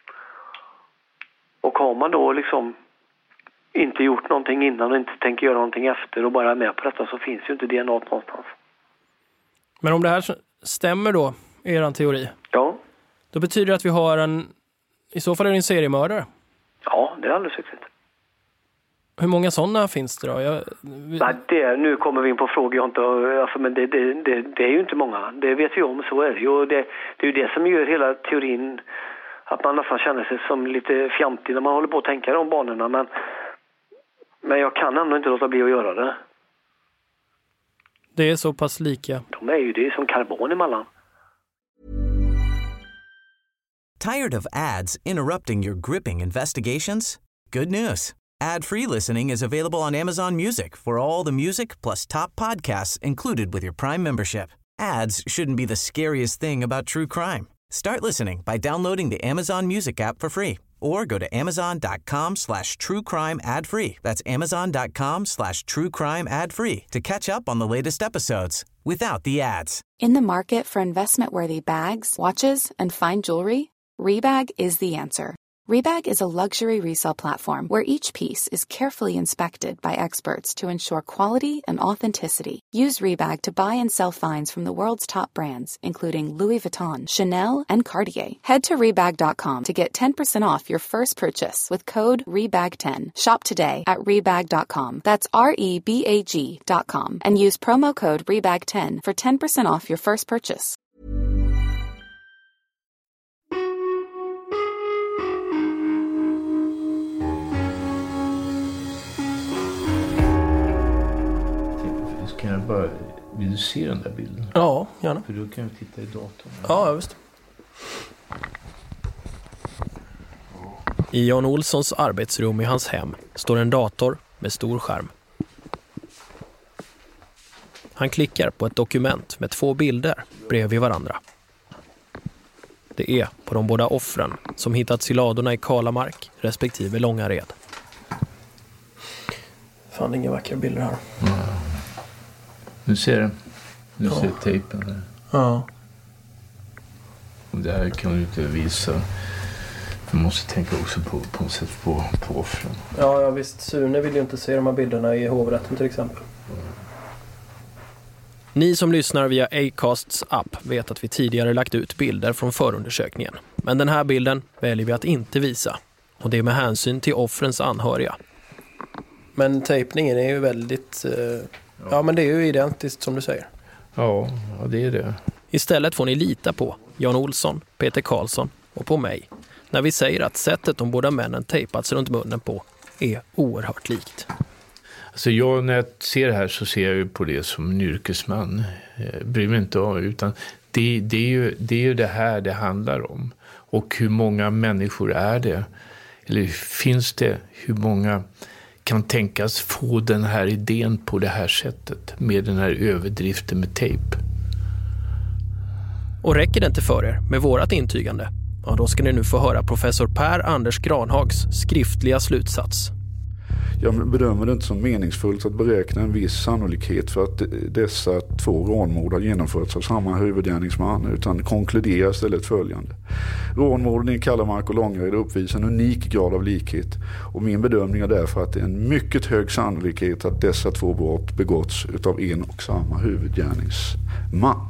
Och har man då liksom inte gjort någonting innan och inte tänker göra någonting efter och bara är med på detta, så finns ju inte DNA någonstans. Men om det här stämmer då, er teori? Ja. Då betyder det att vi har i så fall är det en seriemördare? Ja, det är alldeles riktigt. Hur många sådana finns det då? Nej, nu kommer vi in på frågor jag inte... Alltså, men det är ju inte många. Det vet vi om, så är det ju. Och det är ju det som gör hela teorin att man nästan känner sig som lite fjantig när man håller på att tänka de banorna. Men jag kan ändå inte låta bli att göra det. Det är så pass lika. De är ju det som karbon emellan. Tired of ads interrupting your gripping investigations? Good news. Ad-free listening is available on Amazon Music for all the music plus top podcasts included with your Prime membership. Ads shouldn't be the scariest thing about true crime. Start listening by downloading the Amazon Music app for free or go to amazon.com/truecrime ad-free. That's amazon.com/truecrime ad-free to catch up on the latest episodes without the ads. In the market for investment-worthy bags, watches, and fine jewelry, Rebag is the answer. Rebag is a luxury resale platform where each piece is carefully inspected by experts to ensure quality and authenticity. Use Rebag to buy and sell finds from the world's top brands, including Louis Vuitton, Chanel, and Cartier. Head to Rebag.com to get 10% off your first purchase with code REBAG10. Shop today at Rebag.com. That's REBAG.com. And use promo code REBAG10 for 10% off your first purchase. Vill du se den där bilden? Ja, gärna. För då kan vi titta i datorn. Ja, visst. I Jan Olssons arbetsrum i hans hem står en dator med stor skärm. Han klickar på ett dokument med 2 bilder bredvid varandra. Det är på de båda offren som hittats i ladorna i Kalamark respektive Långared. Fan, inga vackra bilder här. Nu ser du. Nu ser tejpen där. Ja. Och det här kan du inte visa. Du måste tänka också på offren. Ja, visst. Sune vill ju inte se de här bilderna i hovrätten till exempel. Ni som lyssnar via Acasts app vet att vi tidigare lagt ut bilder från förundersökningen. Men den här bilden väljer vi att inte visa. Och det är med hänsyn till offrens anhöriga. Men tejpningen är ju väldigt... Ja, men det är ju identiskt som du säger. Ja, det är det. Istället får ni lita på Jan Olsson, Peter Karlsson och på mig när vi säger att sättet de båda männen tejpats runt munnen på är oerhört likt. Alltså när jag ser det här så ser jag ju på det som en yrkesman. Bryr mig inte om, utan det är ju det här det handlar om. Och hur många människor är det? Eller finns det, hur många kan tänkas få den här idén på det här sättet med den här överdriften med tejp? Och räcker det inte för er med vårat intygande? Ja, då ska ni nu få höra professor Per-Anders Granhags skriftliga slutsats. Jag bedömer det inte som meningsfullt att beräkna en viss sannolikhet för att dessa 2 rånmord har genomförts av samma huvudgärningsman, utan konkluderar istället följande. Rånmorden i Kalamark och Långared uppvisar en unik grad av likhet, och min bedömning är därför att det är en mycket hög sannolikhet att dessa 2 brott begåtts utav en och samma huvudgärningsman.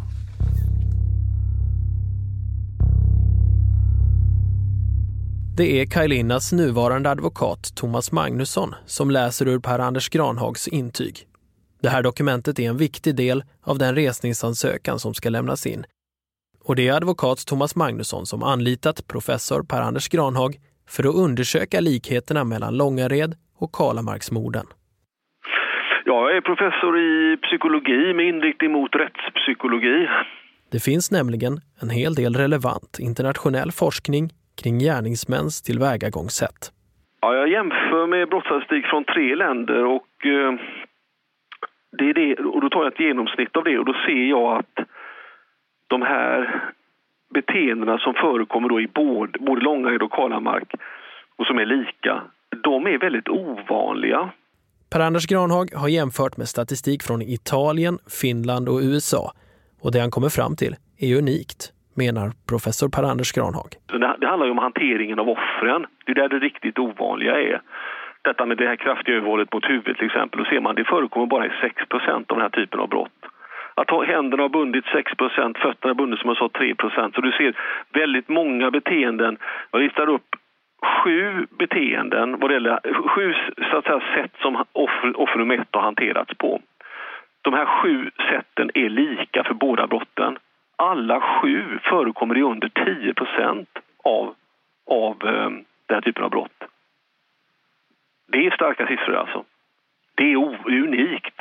Det är Kaj Linnas nuvarande advokat Thomas Magnusson som läser ur Per-Anders Granhags intyg. Det här dokumentet är en viktig del av den resningsansökan som ska lämnas in. Och det är advokat Thomas Magnusson som anlitat professor Per-Anders Granhag för att undersöka likheterna mellan Långared och Kalamarksmorden. Jag är professor i psykologi med inriktning mot rättspsykologi. Det finns nämligen en hel del relevant internationell forskning kring gärningsmäns tillvägagångssätt. Ja, jag jämför med brottsstatistik från 3 länder och det är det, och då tar jag ett genomsnitt av det och då ser jag att de här beteendena som förekommer då i både Långared och Kalamark och som är lika, de är väldigt ovanliga. Per-Anders Granhag har jämfört med statistik från Italien, Finland och USA och det han kommer fram till är unikt, menar professor Per-Anders Granhag. Det handlar ju om hanteringen av offren. Det är där det riktigt ovanliga är. Detta med det här kraftiga övervåldet mot huvudet till exempel, då ser man det förekommer bara i 6% av den här typen av brott. Att ha händerna har bundit 6%, fötterna har bundit som jag sa 3%. Så du ser väldigt många beteenden. Jag listar upp 7 beteenden, vad det gäller 7 så att säga, sätt som offer nummer 1 har hanterats på. De här 7 sätten är lika för båda brotten. Alla 7 förekommer i under 10% av den här typen av brott. Det är starka siffror alltså. Det är unikt.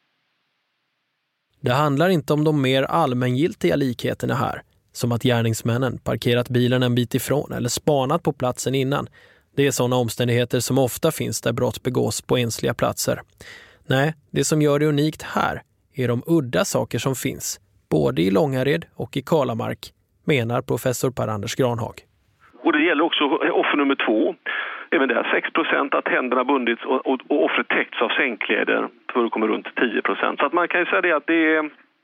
Det handlar inte om de mer allmängiltiga likheterna här, som att gärningsmännen parkerat bilen en bit ifrån eller spanat på platsen innan. Det är sådana omständigheter som ofta finns där brott begås på ensliga platser. Nej, det som gör det unikt här är de udda saker som finns, både i Långared och i Kalamark, menar professor Per-Anders Granhag. Och det gäller också offer nummer 2. Även där 6% att händerna bundits och offret täckts av sängkläder förekommer runt 10%. Så att man kan ju säga det att det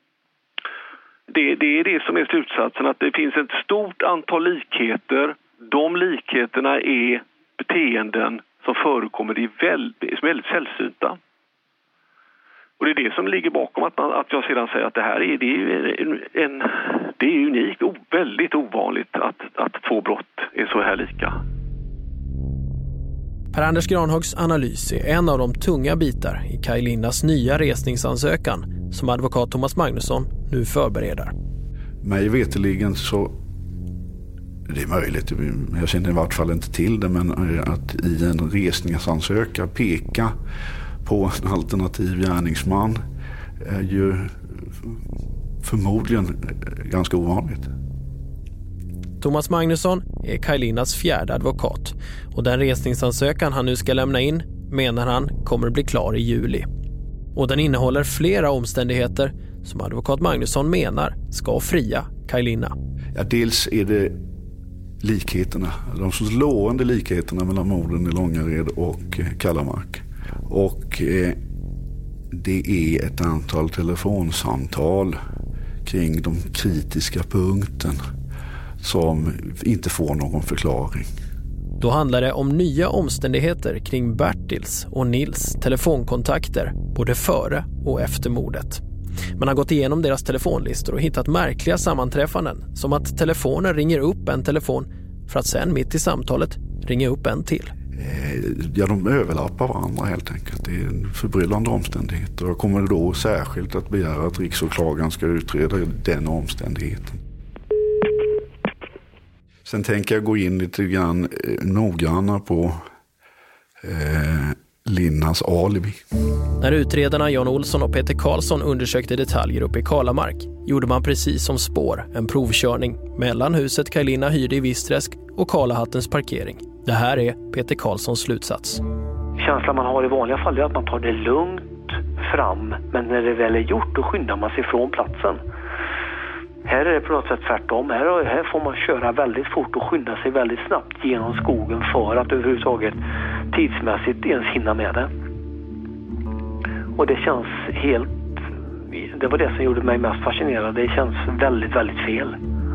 är det som är slutsatsen, att det finns ett stort antal likheter. De likheterna är beteenden som förekommer som är väldigt sällsynta. Och det är det som ligger bakom att jag sedan säger att det här det är unikt och väldigt ovanligt att 2 brott är så här lika. Per-Anders Granhags analys är en av de tunga bitar i Kaj Linnas nya resningsansökan som advokat Thomas Magnusson nu förbereder. Mig veteligen så, det är möjligt, jag känner i vart fall inte till det, men att i en resningsansökan peka på en alternativ gärningsman är ju förmodligen ganska ovanligt. Thomas Magnusson är Kaj Linnas 4:e advokat och den resningsansökan han nu ska lämna in menar han kommer att bli klar i juli. Och den innehåller flera omständigheter som advokat Magnusson menar ska fria Kaj Linna. Ja, dels är det likheterna, de slående likheterna mellan morden i Långared och Kalamark. Och det är ett antal telefonsamtal kring de kritiska punkten som inte får någon förklaring. Då handlar det om nya omständigheter kring Bertils och Nils telefonkontakter både före och efter mordet. Man har gått igenom deras telefonlistor och hittat märkliga sammanträffanden, som att telefonen ringer upp en telefon för att sen mitt i samtalet ringa upp en till. Ja, de överlappar varandra helt enkelt. Det är en förbryllande omständighet. Och jag kommer då särskilt att begära att riksåklagaren ska utreda den omständigheten. Sen tänker jag gå in lite grann noggranna på Linnas alibi. När utredarna Jan Olsson och Peter Karlsson undersökte detaljer uppe i Kalamark gjorde man precis som Spår en provkörning mellan huset Kaj Linna hyrde i Visträsk och Kalahattens parkering. Det här är Peter Karlssons slutsats. Känslan man har i vanliga fall är att man tar det lugnt fram, men när det väl är gjort då skyndar man sig från platsen. Här är det på något sätt tvärtom. Här får man köra väldigt fort och skynda sig väldigt snabbt genom skogen för att överhuvudtaget tidsmässigt ens hinna med det. Och det känns helt... Det var det som gjorde mig mest fascinerad. Det känns väldigt, väldigt fel.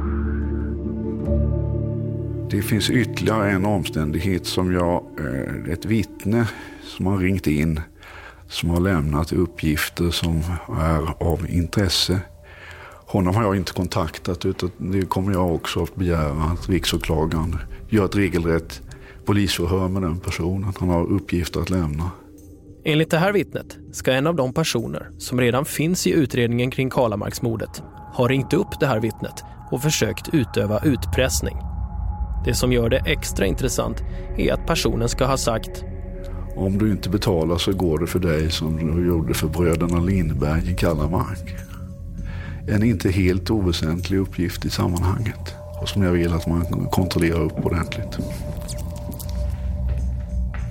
Det finns ytterligare en omständighet som ett vittne som har ringt in, som har lämnat uppgifter som är av intresse. Honom har jag inte kontaktat, utan det kommer jag också att begära att riksåklagaren gör ett regelrätt polisförhör med den personen. Han har uppgifter att lämna. Enligt det här vittnet ska en av de personer som redan finns i utredningen kring Kalamarksmordet ha ringt upp det här vittnet och försökt utöva utpressning. Det som gör det extra intressant är att personen ska ha sagt: om du inte betalar så går det för dig som du gjorde för bröderna Lindberg i Kalamark. En inte helt oväsentlig uppgift i sammanhanget och som jag vill att man kontrollerar upp ordentligt.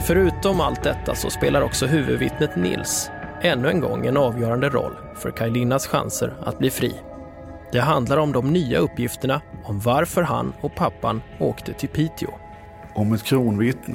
Förutom allt detta så spelar också huvudvittnet Nils ännu en gång en avgörande roll för Kaj Linnas chanser att bli fri. Det handlar om de nya uppgifterna om varför han och pappan åkte till Piteå. Om ett kronvittne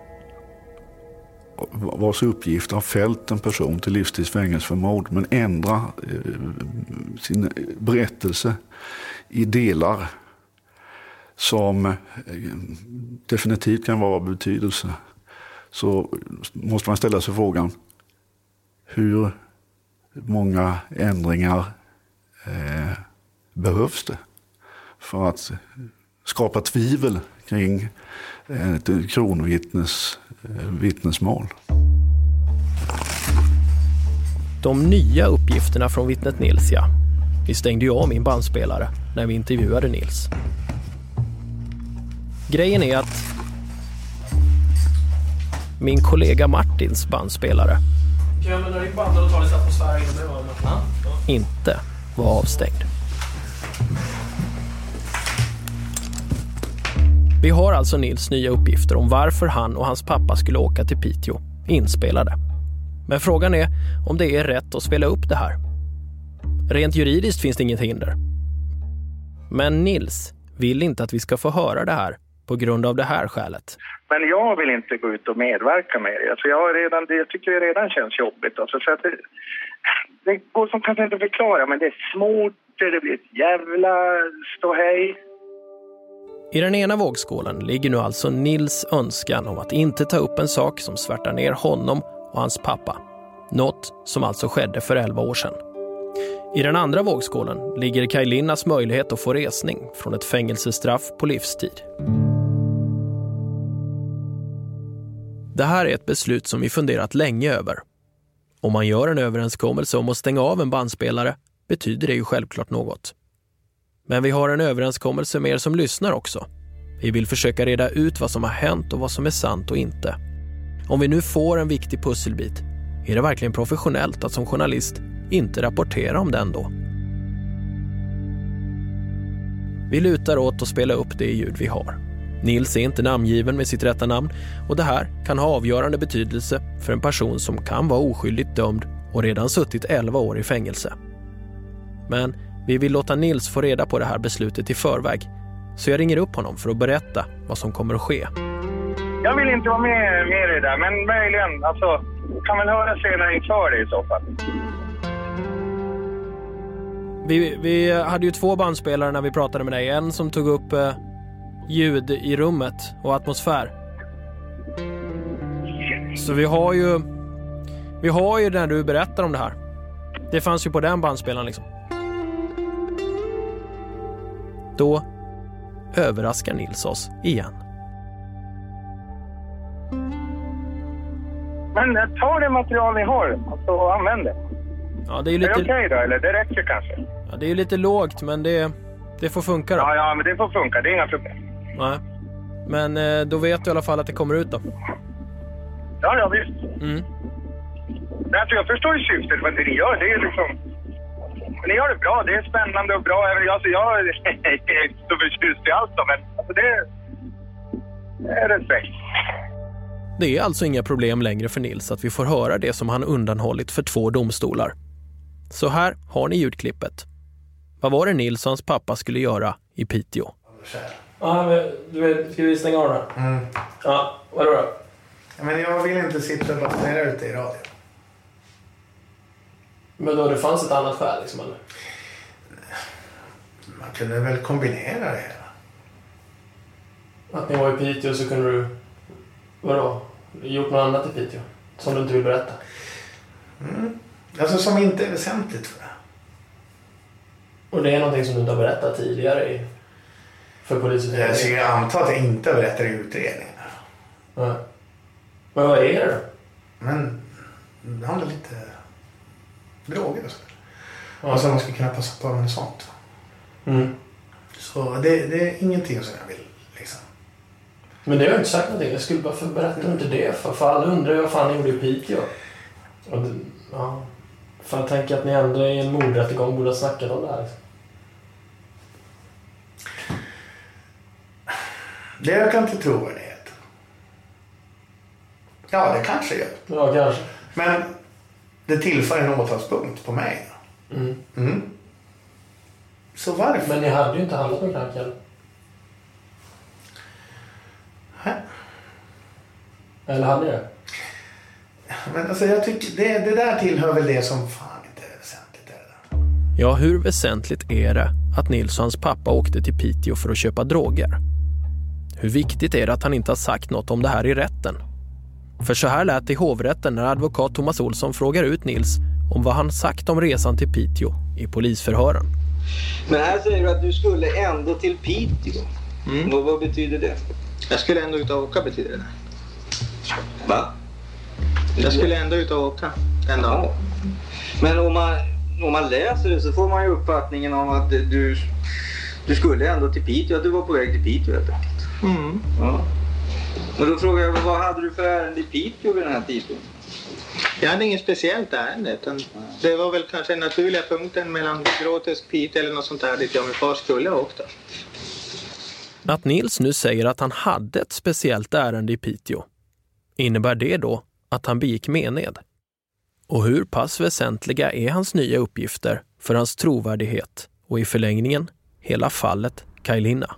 vars uppgift har fällt en person till livstidsfängelse för mord men ändrar sin berättelse i delar som definitivt kan vara av betydelse, så måste man ställa sig frågan: hur många ändringar behövs det för att skapa tvivel kring ett kronvittnes vittnesmål? De nya uppgifterna från vittnet Nils, ja. Vi stängde ju av min bandspelare när vi intervjuade Nils. Grejen är att min kollega Martins bandspelare inte var avstängd. Vi har alltså Nils nya uppgifter om varför han och hans pappa skulle åka till Piteå inspelade. Men frågan är om det är rätt att spela upp det här. Rent juridiskt finns det inget hinder. Men Nils vill inte att vi ska få höra det här på grund av det här skälet. Men jag vill inte gå ut och medverka med det. Alltså jag tycker det redan känns jobbigt. Alltså för att det går som kanske inte förklara, men det är smort, det blir ett jävla ståhej. I den ena vågskålen ligger nu alltså Nils önskan om att inte ta upp en sak som svärtar ner honom och hans pappa. Något som alltså skedde för 11 år sedan. I den andra vågskålen ligger Kaj Linnas möjlighet att få resning från ett fängelsestraff på livstid. Det här är ett beslut som vi funderat länge över. Om man gör en överenskommelse om att stänga av en bandspelare betyder det ju självklart något. Men vi har en överenskommelse med er som lyssnar också. Vi vill försöka reda ut vad som har hänt och vad som är sant och inte. Om vi nu får en viktig pusselbit, är det verkligen professionellt att som journalist inte rapportera om den då? Vi lutar åt att spela upp det ljud vi har. Nils är inte namngiven med sitt rätta namn och det här kan ha avgörande betydelse för en person som kan vara oskyldigt dömd och redan suttit 11 år i fängelse. Men vi vill låta Nils få reda på det här beslutet i förväg, så jag ringer upp honom för att berätta vad som kommer att ske. Jag vill inte vara med i det där, men möjligen, alltså, kan man höra senare inför det i så fall. Vi hade ju 2 bandspelare när vi pratade med dig. En som tog upp ljud i rummet och atmosfär. Så vi har ju när du berättar om det här. Det fanns ju på den bandspelaren liksom. Då överraskar Nils oss igen. Men ta det material ni har och använd det. Ja, det är ju lite... Är det okej då, eller det räcker kanske? Ja, det är ju lite lågt, men det får funka då. Ja, men det får funka, det är inga problem. Nej. Men då vet du i alla fall att det kommer ut då. Ja, visst. Alltså, jag förstår ju syftet, men det ni gör, det är liksom... Ni gör det bra, det är spännande och bra. Alltså, jag är inte så förtjust i allt, men alltså, det är respekt. Det är alltså inga problem längre för Nils att vi får höra det som han undanhållit för 2 domstolar. Så här har ni ljudklippet. Vad var det Nils och hans pappa skulle göra i Piteå? Ja, men ska vi stänga av den här? Ja, vadå då? Ja, men jag vill inte sitta och basunera ute i radio. Men då det fanns ett annat skäl liksom, eller? Man kunde väl kombinera det hela. Att ni var i Piteå så kunde du... Vadå? Gjort något annat i Piteå? Som du inte vill berätta? Alltså som inte är väsentligt för det. Och det är någonting som du inte har berättat tidigare för polisen? Jag antar att jag inte berättar i utredningen. Nej. Men vad är det då? Men det handlar lite droger och så. Ja. Alltså man ska kunna passa på med sånt. Så det är ingenting som jag vill liksom. Men det har jag inte sagt någonting. Jag skulle bara berätta inte det. För alla undrar ju vad fan ni gjorde i Piteå. Och det, ja. För jag tänker att ni ändå i en mordrättegång borde ha snackat om det här. Det jag kan inte tro är det. Ja, det kanske gör. Ja, kanske. Men det tillför en åtalspunkt på mig. Så varför? Men ni hade ju inte handlat med knark eller? Eller hade ni det? Men alltså jag tycker det där tillhör väl det som fan inte är väsentligt. Ja, hur väsentligt är det att Nils och hans pappa åkte till Piteå för att köpa droger? Hur viktigt är det att han inte har sagt något om det här i rätten? För så här lät det i hovrätten när advokat Thomas Olsson frågar ut Nils om vad han sagt om resan till Piteå i polisförhören. Men här säger du att du skulle ändå till Piteå. Vad betyder det? Jag skulle ändå ut och åka, betyder det. Va? Jag skulle ändå ut och åka en dag. Ja. Men om man läser det så får man ju uppfattningen om att du skulle ändå till Piteå, att du var på väg till Piteå helt enkelt. Ja. Och då frågar jag, vad hade du för ärende i Piteå vid den här tidpunkten? Jag hade inget speciellt ärende, utan det var väl kanske den naturliga punkten mellan Gråträsk, Piteå eller något sånt där dit jag med far skulle åka. Att Nils nu säger att han hade ett speciellt ärende i Piteå, innebär det då att han begick mened? Och hur pass väsentliga är hans nya uppgifter för hans trovärdighet och i förlängningen hela fallet Kaj Linna?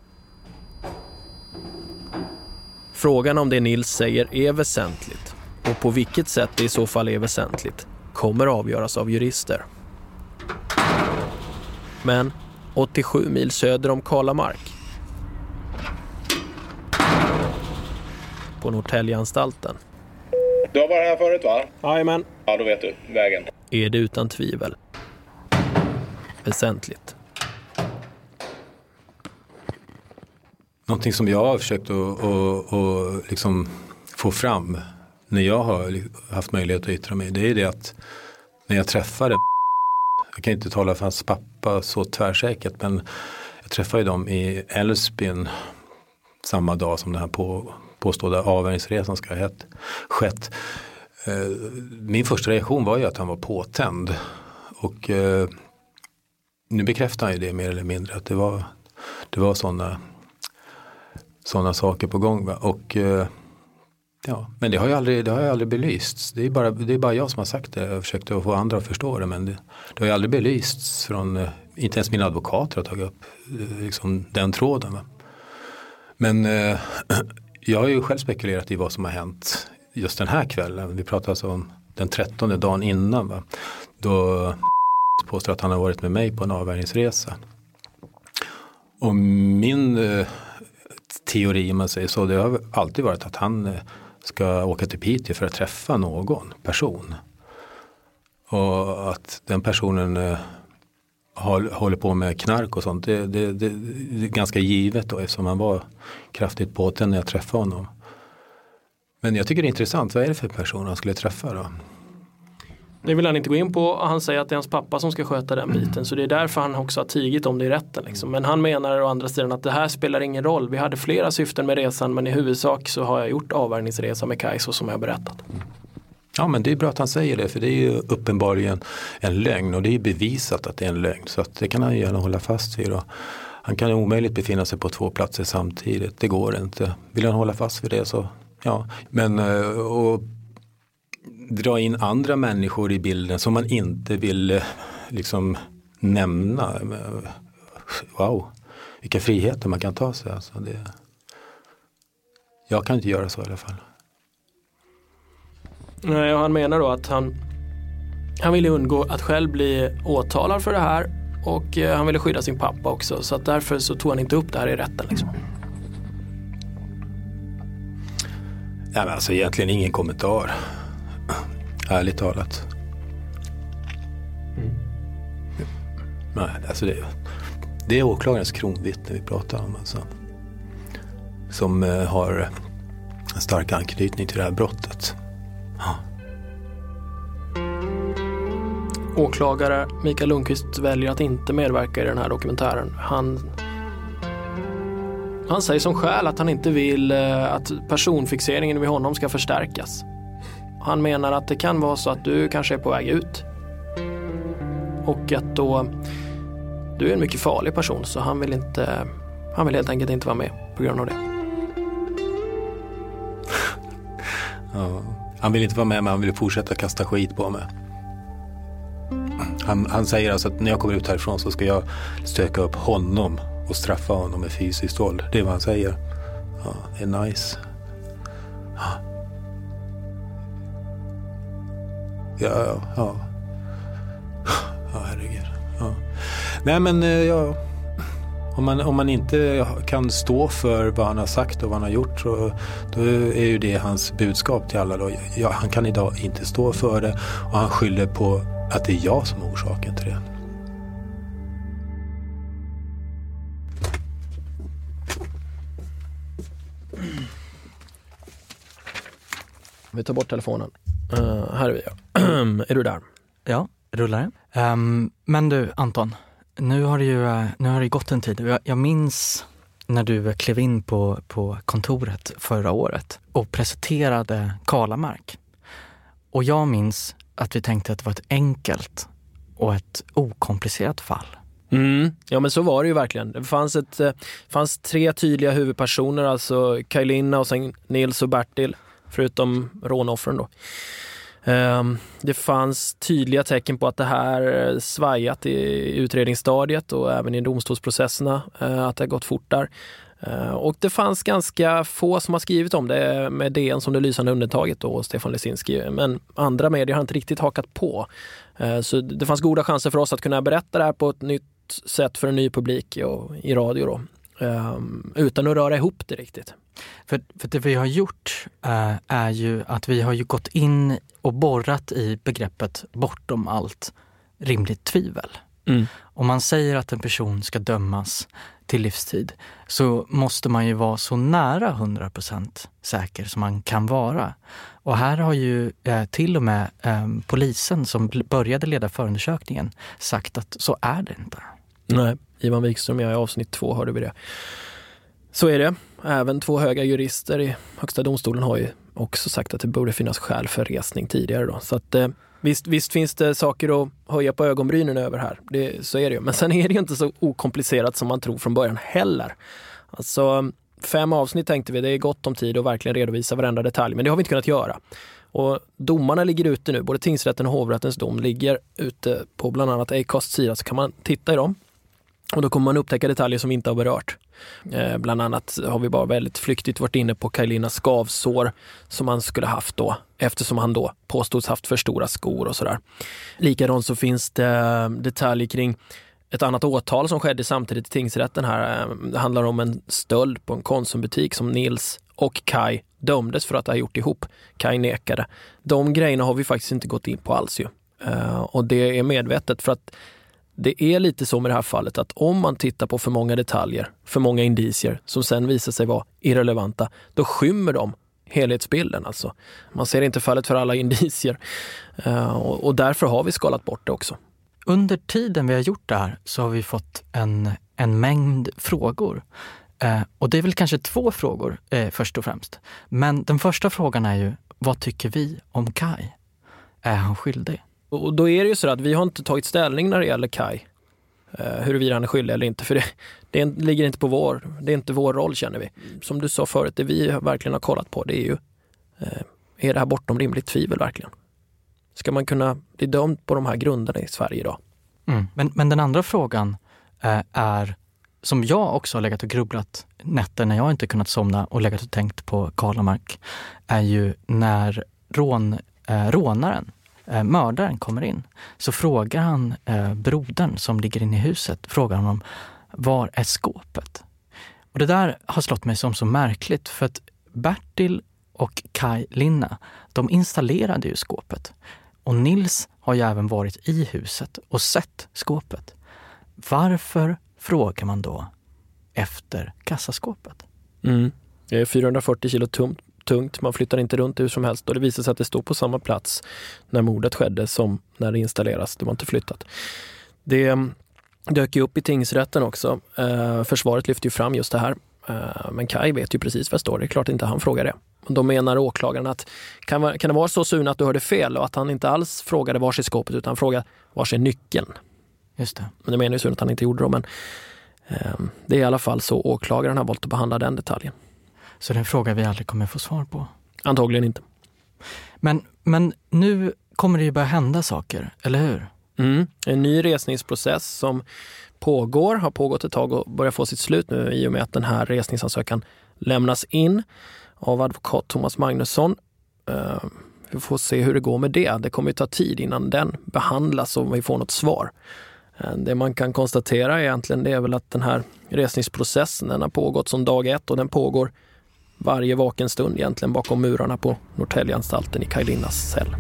Frågan om det Nils säger är väsentligt och på vilket sätt det i så fall är väsentligt kommer avgöras av jurister. Men 87 mil söder om Kalamark, på Norrtäljeanstalten, du har varit här förut, va? Jajamän. Ja, då vet du. Vägen. Är det utan tvivel väsentligt. Någonting som jag har försökt att liksom få fram när jag har haft möjlighet att yttra mig, det är det att när jag träffade, jag kan inte tala för hans pappa så tvärsäkert, men jag träffade dem i Älvsbyn samma dag som den här påstådda avvärjningsresan ska ha skett. Min första reaktion var ju att han var påtänd, och nu bekräftar han ju det mer eller mindre, att det var sådana saker på gång, va? Och ja, men det har ju aldrig belysts. Det är bara jag som har sagt det. Jag försökte att få andra att förstå det, men det har ju aldrig belysts från, inte ens mina advokater har tagit upp liksom den tråden, va? Men jag har ju själv spekulerat i vad som har hänt just den här kvällen. Vi pratar alltså om den 13:e dagen innan, va? Då påstår att han har varit med mig på en avvärjningsresa. Och min teori, om man säger så, det har alltid varit att han ska åka till Piteå för att träffa någon person. Och att den personen håller på med knark och sånt, det är ganska givet då, eftersom han var kraftigt påtänd när jag träffade honom. Men jag tycker det är intressant, vad är det för person han skulle träffa då? Det vill han inte gå in på. Han säger att det är hans pappa som ska sköta den biten. Så det är därför han också har tigit om det i rätten. Liksom. Men han menar å andra sidan att det här spelar ingen roll. Vi hade flera syften med resan, men i huvudsak så har jag gjort avvärjningsresa med Kaj, så som jag har berättat. Ja, men det är bra att han säger det, för det är ju uppenbarligen en lögn, och det är bevisat att det är en lögn. Så att det kan han gärna hålla fast vid då. Han kan omöjligt befinna sig på 2 platser samtidigt. Det går inte. Vill han hålla fast vid det så ja. Men och dra in andra människor i bilden som man inte vill liksom nämna. Wow, vilka friheter man kan ta sig. Alltså jag kan inte göra så i alla fall. Nej, och han menar då att han ville undgå att själv bli åtalad för det här, och han ville skydda sin pappa också, så att därför så tog han inte upp det här i rätten liksom. Ja, men alltså egentligen ingen kommentar. Ärligt talat. Nej, alltså det är åklagarens kronvittne vi pratar om, alltså, som har en stark anknytning till det här brottet. Ja. Åklagare Mikael Lundqvist väljer att inte medverka i den här dokumentären. Han säger som skäl att han inte vill att personfixeringen vid honom ska förstärkas. Han menar att det kan vara så att du kanske är på väg ut, och att då du är en mycket farlig person, så han vill helt enkelt inte vara med på grund av det. Ja. Han vill inte vara med, men han vill fortsätta kasta skit på mig. Han säger alltså att när jag kommer ut härifrån så ska jag stöka upp honom och straffa honom med fysiskt våld. Det är vad han säger. Ja, det är nice. Ja, herregud. Ja. Nej, men om man inte kan stå för vad han har sagt och vad han har gjort, så då är ju det hans budskap till alla då. Han kan idag inte stå för det, och han skyller på att det är jag som är orsaken till det. Vi tar bort telefonen. Här är vi. Är du där? Ja, rullar. Men du, Anton, nu har det gått en tid. Jag minns när du klev in på kontoret förra året och presenterade Kalamark. Och jag minns att vi tänkte att det var ett enkelt och ett okomplicerat fall. Ja, men så var det ju verkligen. Det fanns 3 tydliga huvudpersoner, alltså Kaj Linna och sen Nils och Bertil, förutom rånoffren då. Det fanns tydliga tecken på att det här svajat i utredningsstadiet och även i domstolsprocesserna, att det har gått fort där. Och det fanns ganska få som har skrivit om det, med DN som det lysande undantaget då, och Stefan Lesinski. Men andra medier har inte riktigt hakat på. Så det fanns goda chanser för oss att kunna berätta det här på ett nytt sätt för en ny publik och i radio då. Utan att röra ihop det riktigt. För det vi har gjort är ju att vi har ju gått in och borrat i begreppet bortom allt rimligt tvivel. Om man säger att en person ska dömas till livstid, så måste man ju vara så nära 100% säker som man kan vara. Och här har ju till och med polisen som började leda förundersökningen sagt att så är det inte. Nej, Ivan Wikström, jag i avsnitt 2 hörde vi det. Så är det. Även 2 höga jurister i Högsta domstolen har ju också sagt att det borde finnas skäl för resning tidigare då. Så att visst finns det saker att höja på ögonbrynen över här. Så är det ju. Men sen är det ju inte så okomplicerat som man tror från början heller. Alltså 5 avsnitt tänkte vi, det är gott om tid att verkligen redovisa varenda detalj. Men det har vi inte kunnat göra. Och domarna ligger ute nu. Både tingsrätten och hovrättens dom ligger ute på bland annat Acasts sida, så kan man titta i dem. Och då kommer man upptäcka detaljer som vi inte har berört. Bland annat har vi bara väldigt flyktigt varit inne på Kaj Linnas skavsår som han skulle haft då, eftersom han då påstods haft för stora skor och sådär. Likadant så finns det detaljer kring ett annat åtal som skedde samtidigt i tingsrätten här. Det handlar om en stöld på en konsumbutik som Nils och Kaj dömdes för att ha gjort ihop. Kaj nekade. De grejerna har vi faktiskt inte gått in på alls ju. Och det är medvetet, för att det är lite så med det här fallet att om man tittar på för många detaljer, för många indicier som sen visar sig vara irrelevanta, då skymmer de helhetsbilden alltså. Man ser inte fallet för alla indicier, och därför har vi skalat bort det också. Under tiden vi har gjort det här så har vi fått en mängd frågor. Och det är väl kanske 2 frågor först och främst. Men den första frågan är ju, vad tycker vi om Kaj? Är han skyldig? Och då är det ju så att vi har inte tagit ställning när det gäller Kaj. Huruvida han är skyldig eller inte. För det ligger inte på det är inte vår roll, känner vi. Som du sa förut, det vi verkligen har kollat på, det är ju är det här bortom rimligt tvivel verkligen? Ska man kunna bli dömd på de här grunderna i Sverige idag? Men den andra frågan är, som jag också har legat och grubblat nätter när jag inte kunnat somna och legat och tänkt på Kalamark, är ju när rånaren, mördaren kommer in, så frågar han brodern som ligger inne i huset, frågar honom, var är skåpet? Och det där har slått mig som så märkligt, för att Bertil och Kaj Linna, de installerade ju skåpet. Och Nils har ju även varit i huset och sett skåpet. Varför frågar man då efter kassaskåpet? Det är 440 kilo tungt. Man flyttar inte runt hur som helst. Och det visar sig att det står på samma plats när mordet skedde som när det installeras. Det var inte flyttat. Det dök ju upp i tingsrätten också. Försvaret lyfter ju fram just det här. Men Kaj vet ju precis vad det står. Det är klart inte han frågar det. Då menar åklagaren att kan det vara så Sune att du hörde fel och att han inte alls frågade vars är skåpet utan frågade vars är nyckeln. Just det. Men det menar ju Sune att han inte gjorde det. Men det är i alla fall så åklagaren har valt att behandla den detaljen. Så det är en fråga vi aldrig kommer få svar på? Antagligen inte. Men nu kommer det ju börja hända saker, eller hur? En ny resningsprocess som har pågått ett tag och börjar få sitt slut nu i och med att den här resningsansökan lämnas in av advokat Thomas Magnusson. Vi får se hur det går med det. Det kommer ju ta tid innan den behandlas och vi får något svar. Det man kan konstatera egentligen, det är väl att den här resningsprocessen, den har pågått som dag 1 och den pågår varje vaken stund egentligen bakom murarna på Norrtäljeanstalten i Kaj Linnas cell.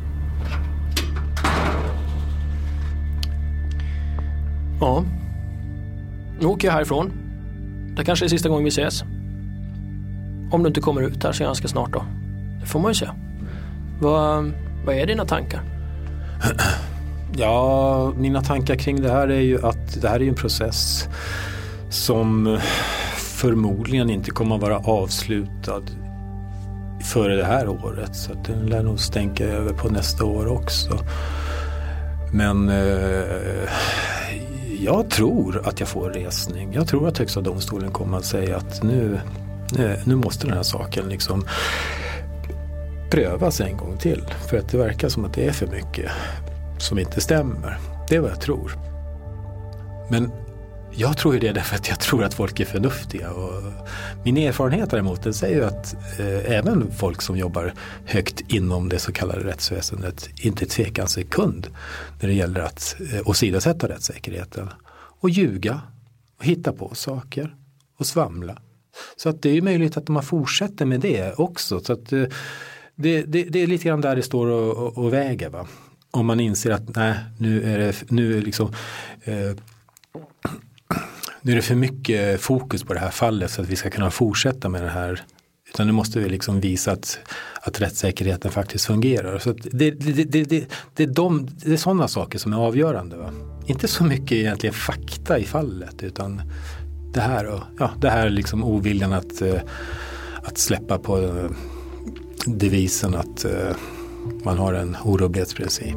Ja, nu åker jag härifrån. Det kanske är sista gången vi ses. Om du inte kommer ut här så ganska snart då. Det får man ju se. Vad är dina tankar? Ja, mina tankar kring det här är ju att det här är en process som förmodligen inte kommer att vara avslutad före det här året. Så att den lär nog stänka över på nästa år också. Men jag tror att jag får resning. Jag tror att Högsta domstolen kommer att säga att nu måste den här saken liksom prövas en gång till. För att det verkar som att det är för mycket som inte stämmer. Det är vad jag tror. Men jag tror ju det därför att jag tror att folk är förnuftiga. Och min erfarenhet däremot, den säger ju att även folk som jobbar högt inom det så kallade rättsväsendet inte tvekar en sekund när det gäller att åsidosätta rättssäkerheten. Och ljuga och hitta på saker och svamla. Så att det är ju möjligt att man fortsätter med det också. Så att det är lite grann där det står och väger, va. Om man inser att nu är det för mycket fokus på det här fallet så att vi ska kunna fortsätta med det här. Utan nu måste vi liksom visa att rättssäkerheten faktiskt fungerar. Så att det är sådana saker som är avgörande, va? Inte så mycket egentligen fakta i fallet, utan det här liksom oviljan att släppa på devisen att man har en orubblighetsprincip.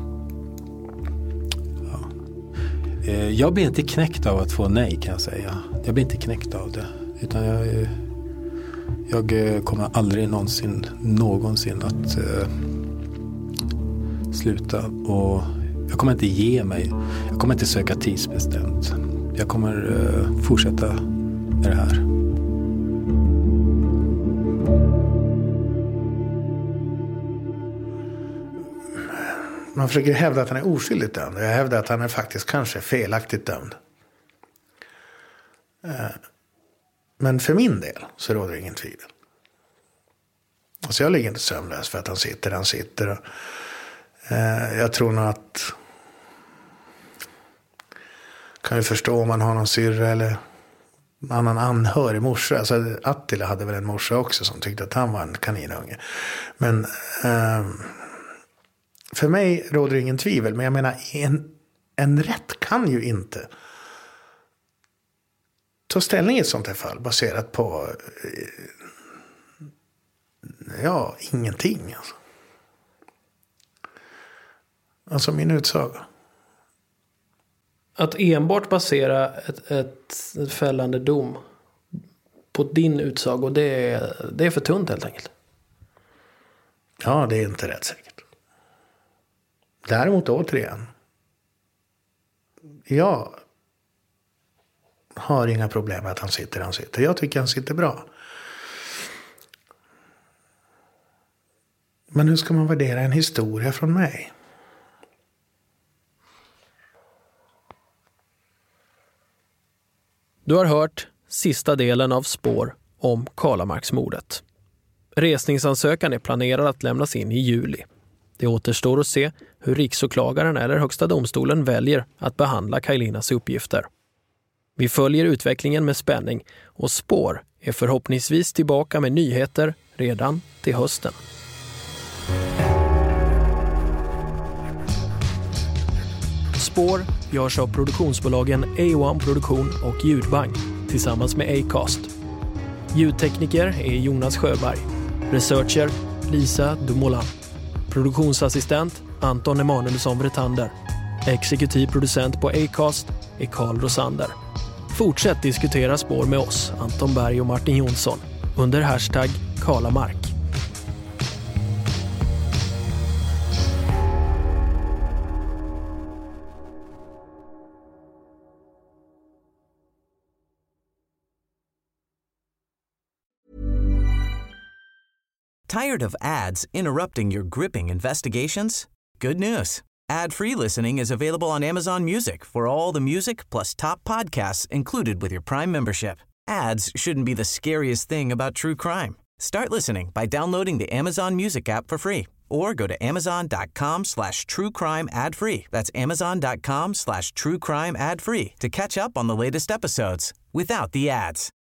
Jag blir inte knäckt av att få nej, kan jag säga. Jag blir inte knäckt av det. Utan jag kommer aldrig någonsin att sluta. Och jag kommer inte ge mig. Jag kommer inte söka tidsbestämt. Jag kommer fortsätta med det här. Man försöker hävda att han är oskyldigt dömd. Jag hävdar att han är faktiskt kanske felaktigt dömd. Men för min del så råder det ingen tvivel. Alltså jag ligger inte sömnlös för att han sitter. Jag tror nog att... Kan vi förstå om man har någon syrra eller annan anhörig morsa. Alltså Attila hade väl en morsa också som tyckte att han var en kaninunge. Men... För mig råder det ingen tvivel, men jag menar en rätt kan ju inte ta ställning i ett sånt här fall baserat på ingenting. Alltså min utsaga. Att enbart basera ett fällande dom på din utsaga, det är för tunt helt enkelt. Ja, det är inte rätt säkert. Däremot återigen. Jag har inga problem med att han sitter. Jag tycker han sitter bra. Men hur ska man värdera en historia från mig? Du har hört sista delen av Spår om Kalamarksmordet. Resningsansökan är planerad att lämnas in i juli. Det återstår att se hur riksåklagaren eller Högsta domstolen väljer att behandla Kaj Linnas uppgifter. Vi följer utvecklingen med spänning och Spår är förhoppningsvis tillbaka med nyheter redan till hösten. Spår görs av produktionsbolagen A1 Produktion och Ljudbang tillsammans med Acast. Ljudtekniker är Jonas Sjöberg. Researcher Lisa Dumoulin. Produktionsassistent Anton Emanuelsson Bretander. Exekutiv producent på Acast är Carl Rosander. Fortsätt diskutera Spår med oss, Anton Berg och Martin Jonsson, under hashtag Kalamark. Tired of ads interrupting your gripping investigations? Good news. Ad-free listening is available on Amazon Music for all the music plus top podcasts included with your Prime membership. Ads shouldn't be the scariest thing about true crime. Start listening by downloading the Amazon Music app for free or go to amazon.com/truecrime ad-free. That's amazon.com/truecrime ad-free to catch up on the latest episodes without the ads.